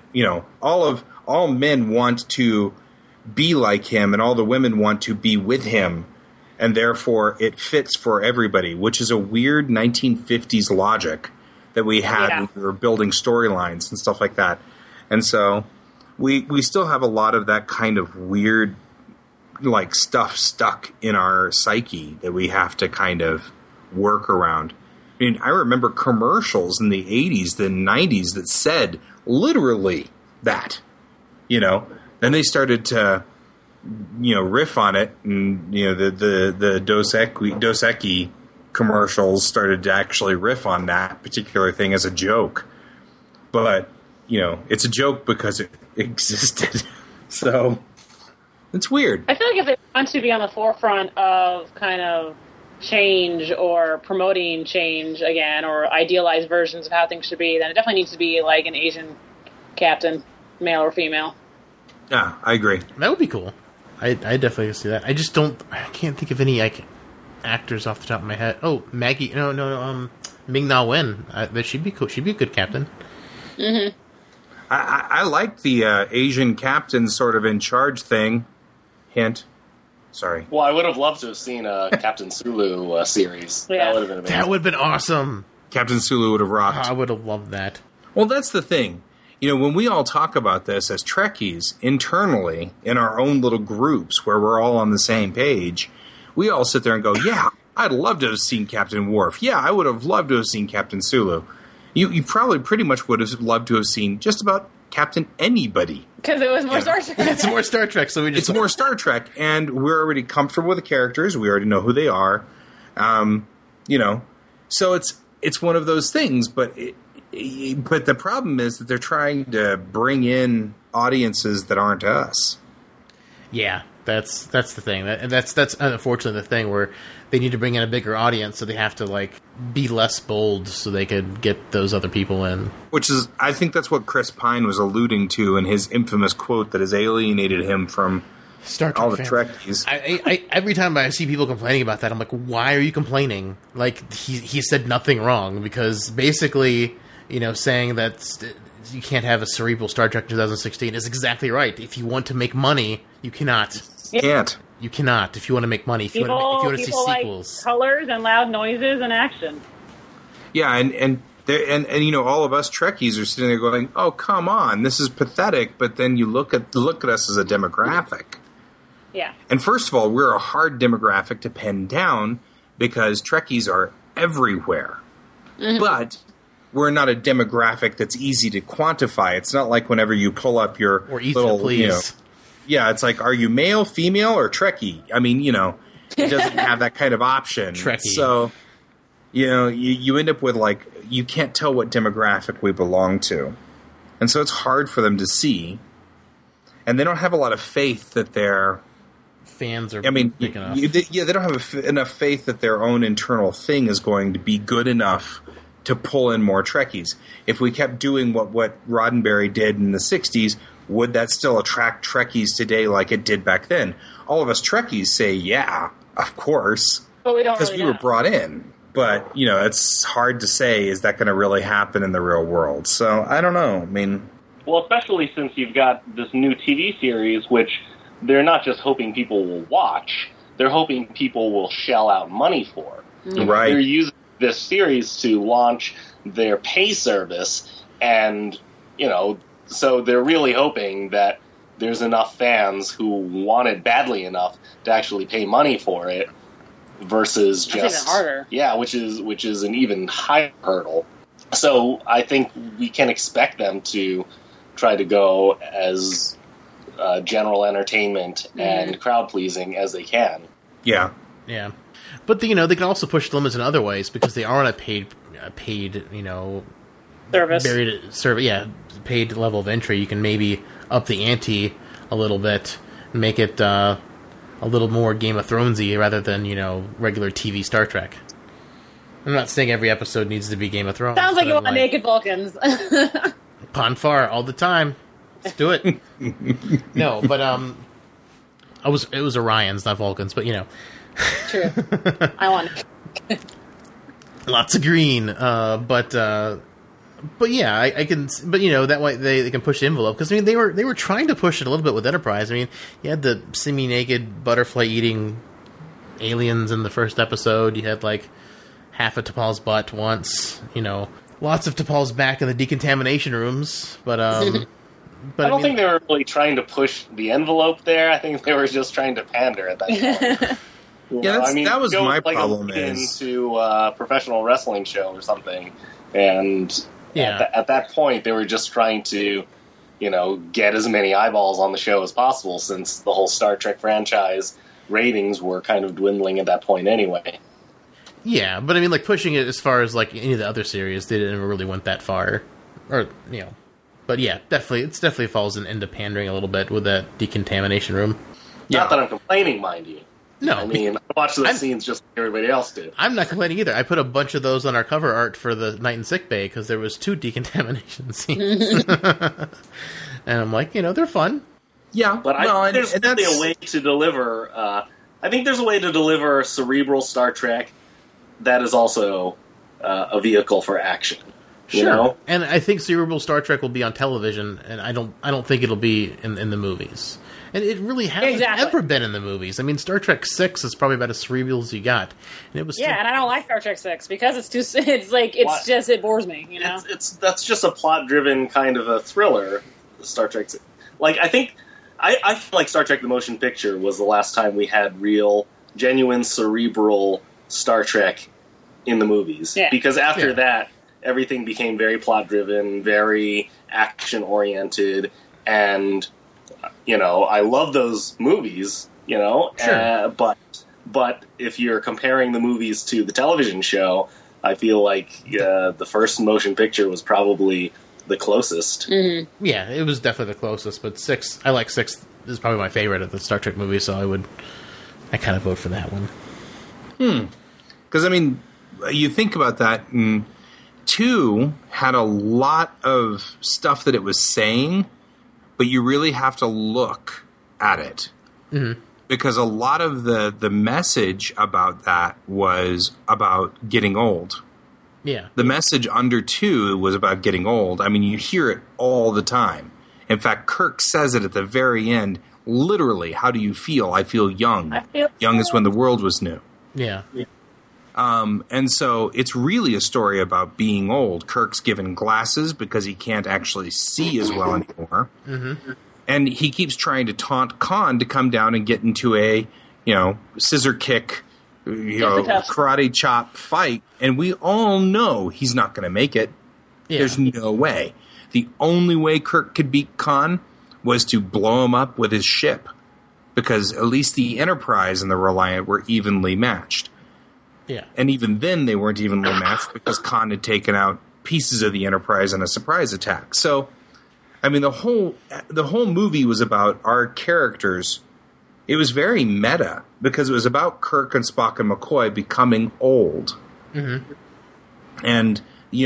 all men want to be like him, and all the women want to be with him, and therefore it fits for everybody, which is a weird 1950s logic that we had when we were building storylines and stuff like that. And so we still have a lot of that kind of weird like stuff stuck in our psyche that we have to kind of work around. I mean, I remember commercials in the 80s, the 90s that said literally that, you know. Then they started to, you know, riff on it, and you know the Dos Equis commercials started to actually riff on that particular thing as a joke. But you know, it's a joke because it existed. So it's weird. I feel like if they want to be on the forefront of kind of change or promoting change again, or idealized versions of how things should be, then it definitely needs to be like an Asian captain, male or female. Yeah, I agree. That would be cool. I definitely see that. I can't think of any actors off the top of my head. Oh, Maggie, no, Ming-Na Wen. She'd be cool. She'd be a good captain. Mm-hmm. I like the Asian captain sort of in charge thing. Hint. Sorry. Well, I would have loved to have seen a Captain Sulu series. Yeah. That would have been amazing. That would have been awesome. Captain Sulu would have rocked. I would have loved that. Well, that's the thing. You know, when we all talk about this as Trekkies internally in our own little groups where we're all on the same page, we all sit there and go, yeah, I'd love to have seen Captain Worf. Yeah, I would have loved to have seen Captain Sulu. You probably pretty much would have loved to have seen just about Captain anybody. Because it was more Star Trek. It's more Star Trek, so it's more Star Trek, and we're already comfortable with the characters. We already know who they are. You know, so it's one of those things, but the problem is that they're trying to bring in audiences that aren't us. Yeah, that's the thing. That's unfortunately the thing where they need to bring in a bigger audience, so they have to like be less bold so they could get those other people in. Which is, I think that's what Chris Pine was alluding to in his infamous quote that has alienated him from Star Trek all the fans. Trekkies. I every time I see people complaining about that, I'm like, why are you complaining? Like he said nothing wrong, because basically, you know, saying that you can't have a cerebral Star Trek 2016 is exactly right. If you want to make money, you cannot. Can't. You cannot. If you want to make money, if you want to see sequels, like colors and loud noises and action. Yeah, and you know, all of us Trekkies are sitting there going, "Oh, come on, this is pathetic." But then you look at us as a demographic. Yeah. And first of all, we're a hard demographic to pin down because Trekkies are everywhere. Mm-hmm. But we're not a demographic that's easy to quantify. It's not like whenever you pull up your or easy little, to please. You know, yeah, it's like, are you male, female, or Trekkie? I mean, you know, it doesn't have that kind of option. Trekkie. So, you know, you end up with, like, you can't tell what demographic we belong to. And so it's hard for them to see. And they don't have a lot of faith that their fans are big enough. They don't have enough faith that their own internal thing is going to be good enough to pull in more Trekkies. If we kept doing what Roddenberry did in the 60s, would that still attract Trekkies today like it did back then? All of us Trekkies say, yeah, of course. But we don't because really we were brought in. But, you know, it's hard to say, is that going to really happen in the real world? So, I don't know. I mean... Well, especially since you've got this new TV series, which they're not just hoping people will watch, they're hoping people will shell out money for. Mm-hmm. Right. They're using this series to launch their pay service, and, you know... So they're really hoping that there's enough fans who want it badly enough to actually pay money for it, versus That's even harder. Yeah, which is an even higher hurdle. So I think we can expect them to try to go as general entertainment and crowd pleasing as they can. Yeah. Yeah. But you know, they can also push the limits in other ways because they are on a paid you know, service. Paid level of entry. You can maybe up the ante a little bit, make it a little more Game of Thronesy rather than, you know, regular TV Star Trek. I'm not saying every episode needs to be Game of Thrones. Sounds like you want naked Vulcans. Ponfar all the time. Let's do it. No, but it was Orions, not Vulcans, but you know. True. I want it. Lots of green, but yeah, I can. But you know, that way they can push the envelope, because I mean they were trying to push it a little bit with Enterprise. I mean, you had the semi-naked butterfly eating aliens in the first episode. You had like half of T'Pol's butt once. Lots of T'Pol's back in the decontamination rooms. But I don't think they were really trying to push the envelope there. I think they were just trying to pander at that point. That was my like problem. Into a professional wrestling show or something, and at that point they were just trying to, get as many eyeballs on the show as possible, since the whole Star Trek franchise ratings were kind of dwindling at that point anyway. Yeah, but I mean, like pushing it as far as like any of the other series, they didn't really went that far, or But yeah, it definitely falls into pandering a little bit with that decontamination room. Yeah. Not that I'm complaining, mind you. No, I mean, I watched those scenes just like everybody else did. I'm not complaining either. I put a bunch of those on our cover art for the Night in Sick Bay because there was 2 decontamination scenes, and I'm like, they're fun. Yeah, but I think there's really a way to deliver. I think there's a way to deliver cerebral Star Trek that is also a vehicle for action. Sure, and I think cerebral Star Trek will be on television, and I don't think it'll be in the movies. And it really hasn't ever been in the movies. I mean, Star Trek 6 is probably about as cerebral as you got, and it was. Yeah, and I don't like Star Trek 6 because it's too. It bores me. That's just a plot-driven kind of a thriller. Star Trek, I think, I feel like Star Trek: The Motion Picture was the last time we had real, genuine cerebral Star Trek in the movies. Yeah. Because after that, everything became very plot-driven, very action-oriented, and. I love those movies, sure. But if you're comparing the movies to the television show, I feel like the first motion picture was probably the closest. Mm-hmm. Yeah, it was definitely the closest, but 6, I like 6, this is probably my favorite of the Star Trek movies, so I kind of vote for that one. Because, I mean, you think about that, and 2 had a lot of stuff that it was saying, but you really have to look at it. Mm-hmm. Because a lot of the message about that was about getting old. Yeah. The message under 2 was about getting old. I mean, you hear it all the time. In fact, Kirk says it at the very end. Literally, how do you feel? I feel young. Young as when the world was new. Yeah. And so it's really a story about being old. Kirk's given glasses because he can't actually see as well anymore. Mm-hmm. And he keeps trying to taunt Khan to come down and get into a, scissor kick, karate chop fight. And we all know he's not going to make it. Yeah. There's no way. The only way Kirk could beat Khan was to blow him up with his ship. Because at least the Enterprise and the Reliant were evenly matched. Yeah. And even then they weren't evenly matched because Khan had taken out pieces of the Enterprise in a surprise attack. So, I mean, the whole movie was about our characters. It was very meta because it was about Kirk and Spock and McCoy becoming old. Mm-hmm. And,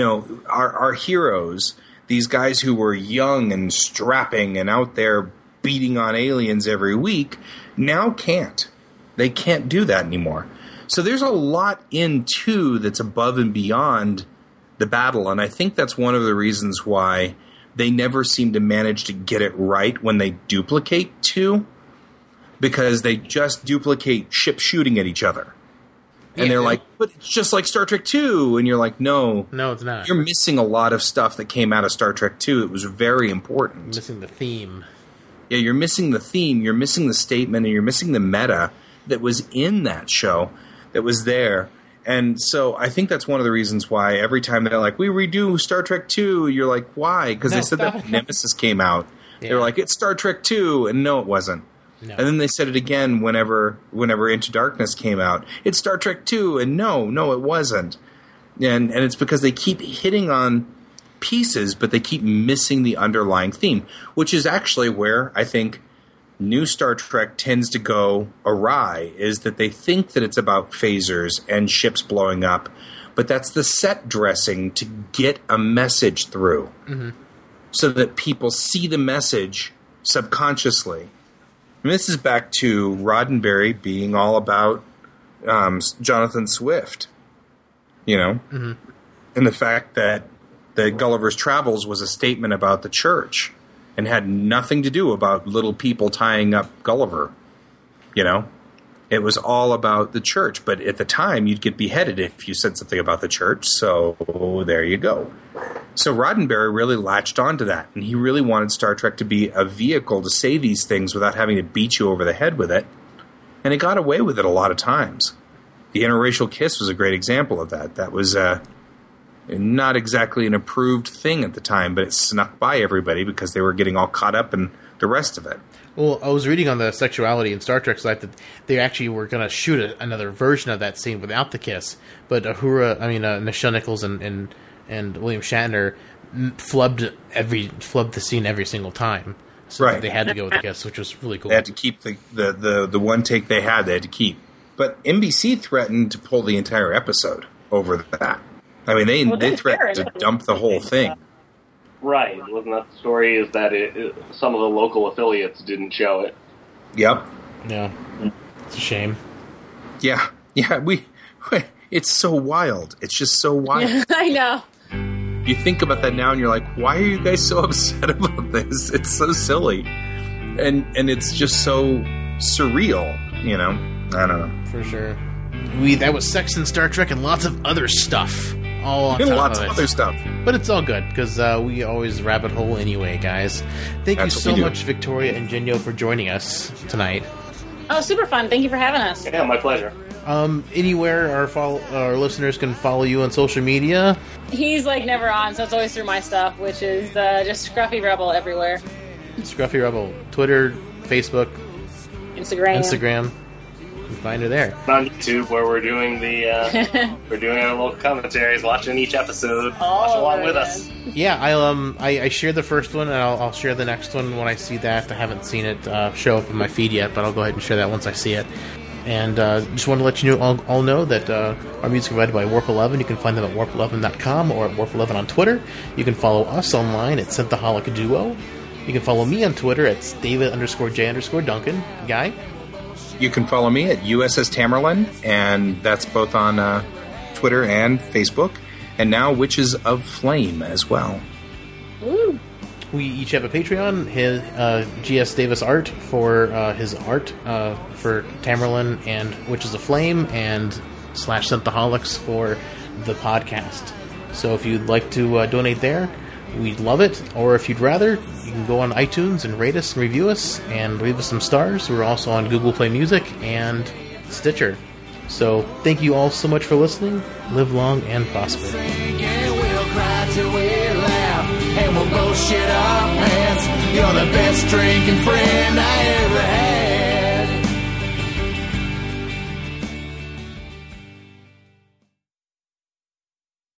our heroes, these guys who were young and strapping and out there beating on aliens every week, now can't. They can't do that anymore. So there's a lot in 2 that's above and beyond the battle, and I think that's one of the reasons why they never seem to manage to get it right when they duplicate 2, because they just duplicate ships shooting at each other. And they're like, but it's just like Star Trek 2, and you're like, no, it's not. You're missing a lot of stuff that came out of Star Trek 2. It was very important. Missing the theme. Yeah, you're missing the theme, you're missing the statement, and you're missing the meta that was in that show. That was there. And so I think that's one of the reasons why every time they're like, we redo Star Trek 2, you're like, why? Because they said that when Nemesis came out. Yeah. They were like, it's Star Trek 2, and no, it wasn't. No. And then they said it again whenever Into Darkness came out. It's Star Trek 2, and no, it wasn't. And it's because they keep hitting on pieces, but they keep missing the underlying theme, which is actually where I think new Star Trek tends to go awry, is that they think that it's about phasers and ships blowing up, but that's the set dressing to get a message through. Mm-hmm. So that people see the message subconsciously. And this is back to Roddenberry being all about Jonathan Swift, Mm-hmm. And the fact that the Gulliver's Travels was a statement about the church. And had nothing to do about little people tying up Gulliver, It was all about the church, but at the time, you'd get beheaded if you said something about the church, so there you go. So Roddenberry really latched onto that, and he really wanted Star Trek to be a vehicle to say these things without having to beat you over the head with it, and it got away with it a lot of times. The interracial kiss was a great example of that. That was not exactly an approved thing at the time, but it snuck by everybody because they were getting all caught up in the rest of it. Well, I was reading on the sexuality in Star Trek site that they actually were going to shoot another version of that scene without the kiss, but Nichelle Nichols and William Shatner flubbed the scene every single time, so right. They had to go with the kiss, which was really cool. They had to keep the one take they had to keep. But NBC threatened to pull the entire episode over that. I mean, they threatened to dump the whole thing. Right. Wasn't that the story? Is that some of the local affiliates didn't show it? Yep. Yeah. It's a shame. Yeah. It's so wild. It's just so wild. I know. You think about that now and you're like, why are you guys so upset about this? It's so silly. And it's just so surreal, you know? I don't know. For sure. That was sex in Star Trek and lots of other stuff. All on top lots of of it. other stuff. But it's all good, because we always rabbit hole anyway, guys. Thank you so much, Victoria and Genyo, for joining us tonight. Oh, super fun. Thank you for having us. Yeah, my pleasure. Anywhere our listeners can follow you on social media? He's never on, so it's always through my stuff, which is just Scruffy Rebel everywhere. Scruffy Rebel. Twitter, Facebook, Instagram. You can find her there. On YouTube, where we're doing our little commentaries, watching each episode, watch along with us. Yeah, I share the first one, and I'll share the next one when I see that. I haven't seen it show up in my feed yet, but I'll go ahead and share that once I see it. And just want to let you all know that our music is provided by Warp 11. You can find them at warp11.com or at Warp 11 on Twitter. You can follow us online at Synthaholic Duo. You can follow me on Twitter at David_J_Duncan. Guy? You can follow me at USS Tamerlan, and that's both on Twitter and Facebook, and now Witches of Flame as well. Woo. We each have a Patreon. His GS Davis Art for his art for Tamerlan and Witches of Flame, and /Synthaholics for the podcast. So if you'd like to donate there, we'd love it. Or if you'd rather, you can go on iTunes and rate us and review us and leave us some stars. We're also on Google Play Music and Stitcher. So thank you all so much for listening. Live long and prosper. We'll cry till we laugh, and we'll both shit our pants. You're the best drinking friend I ever had.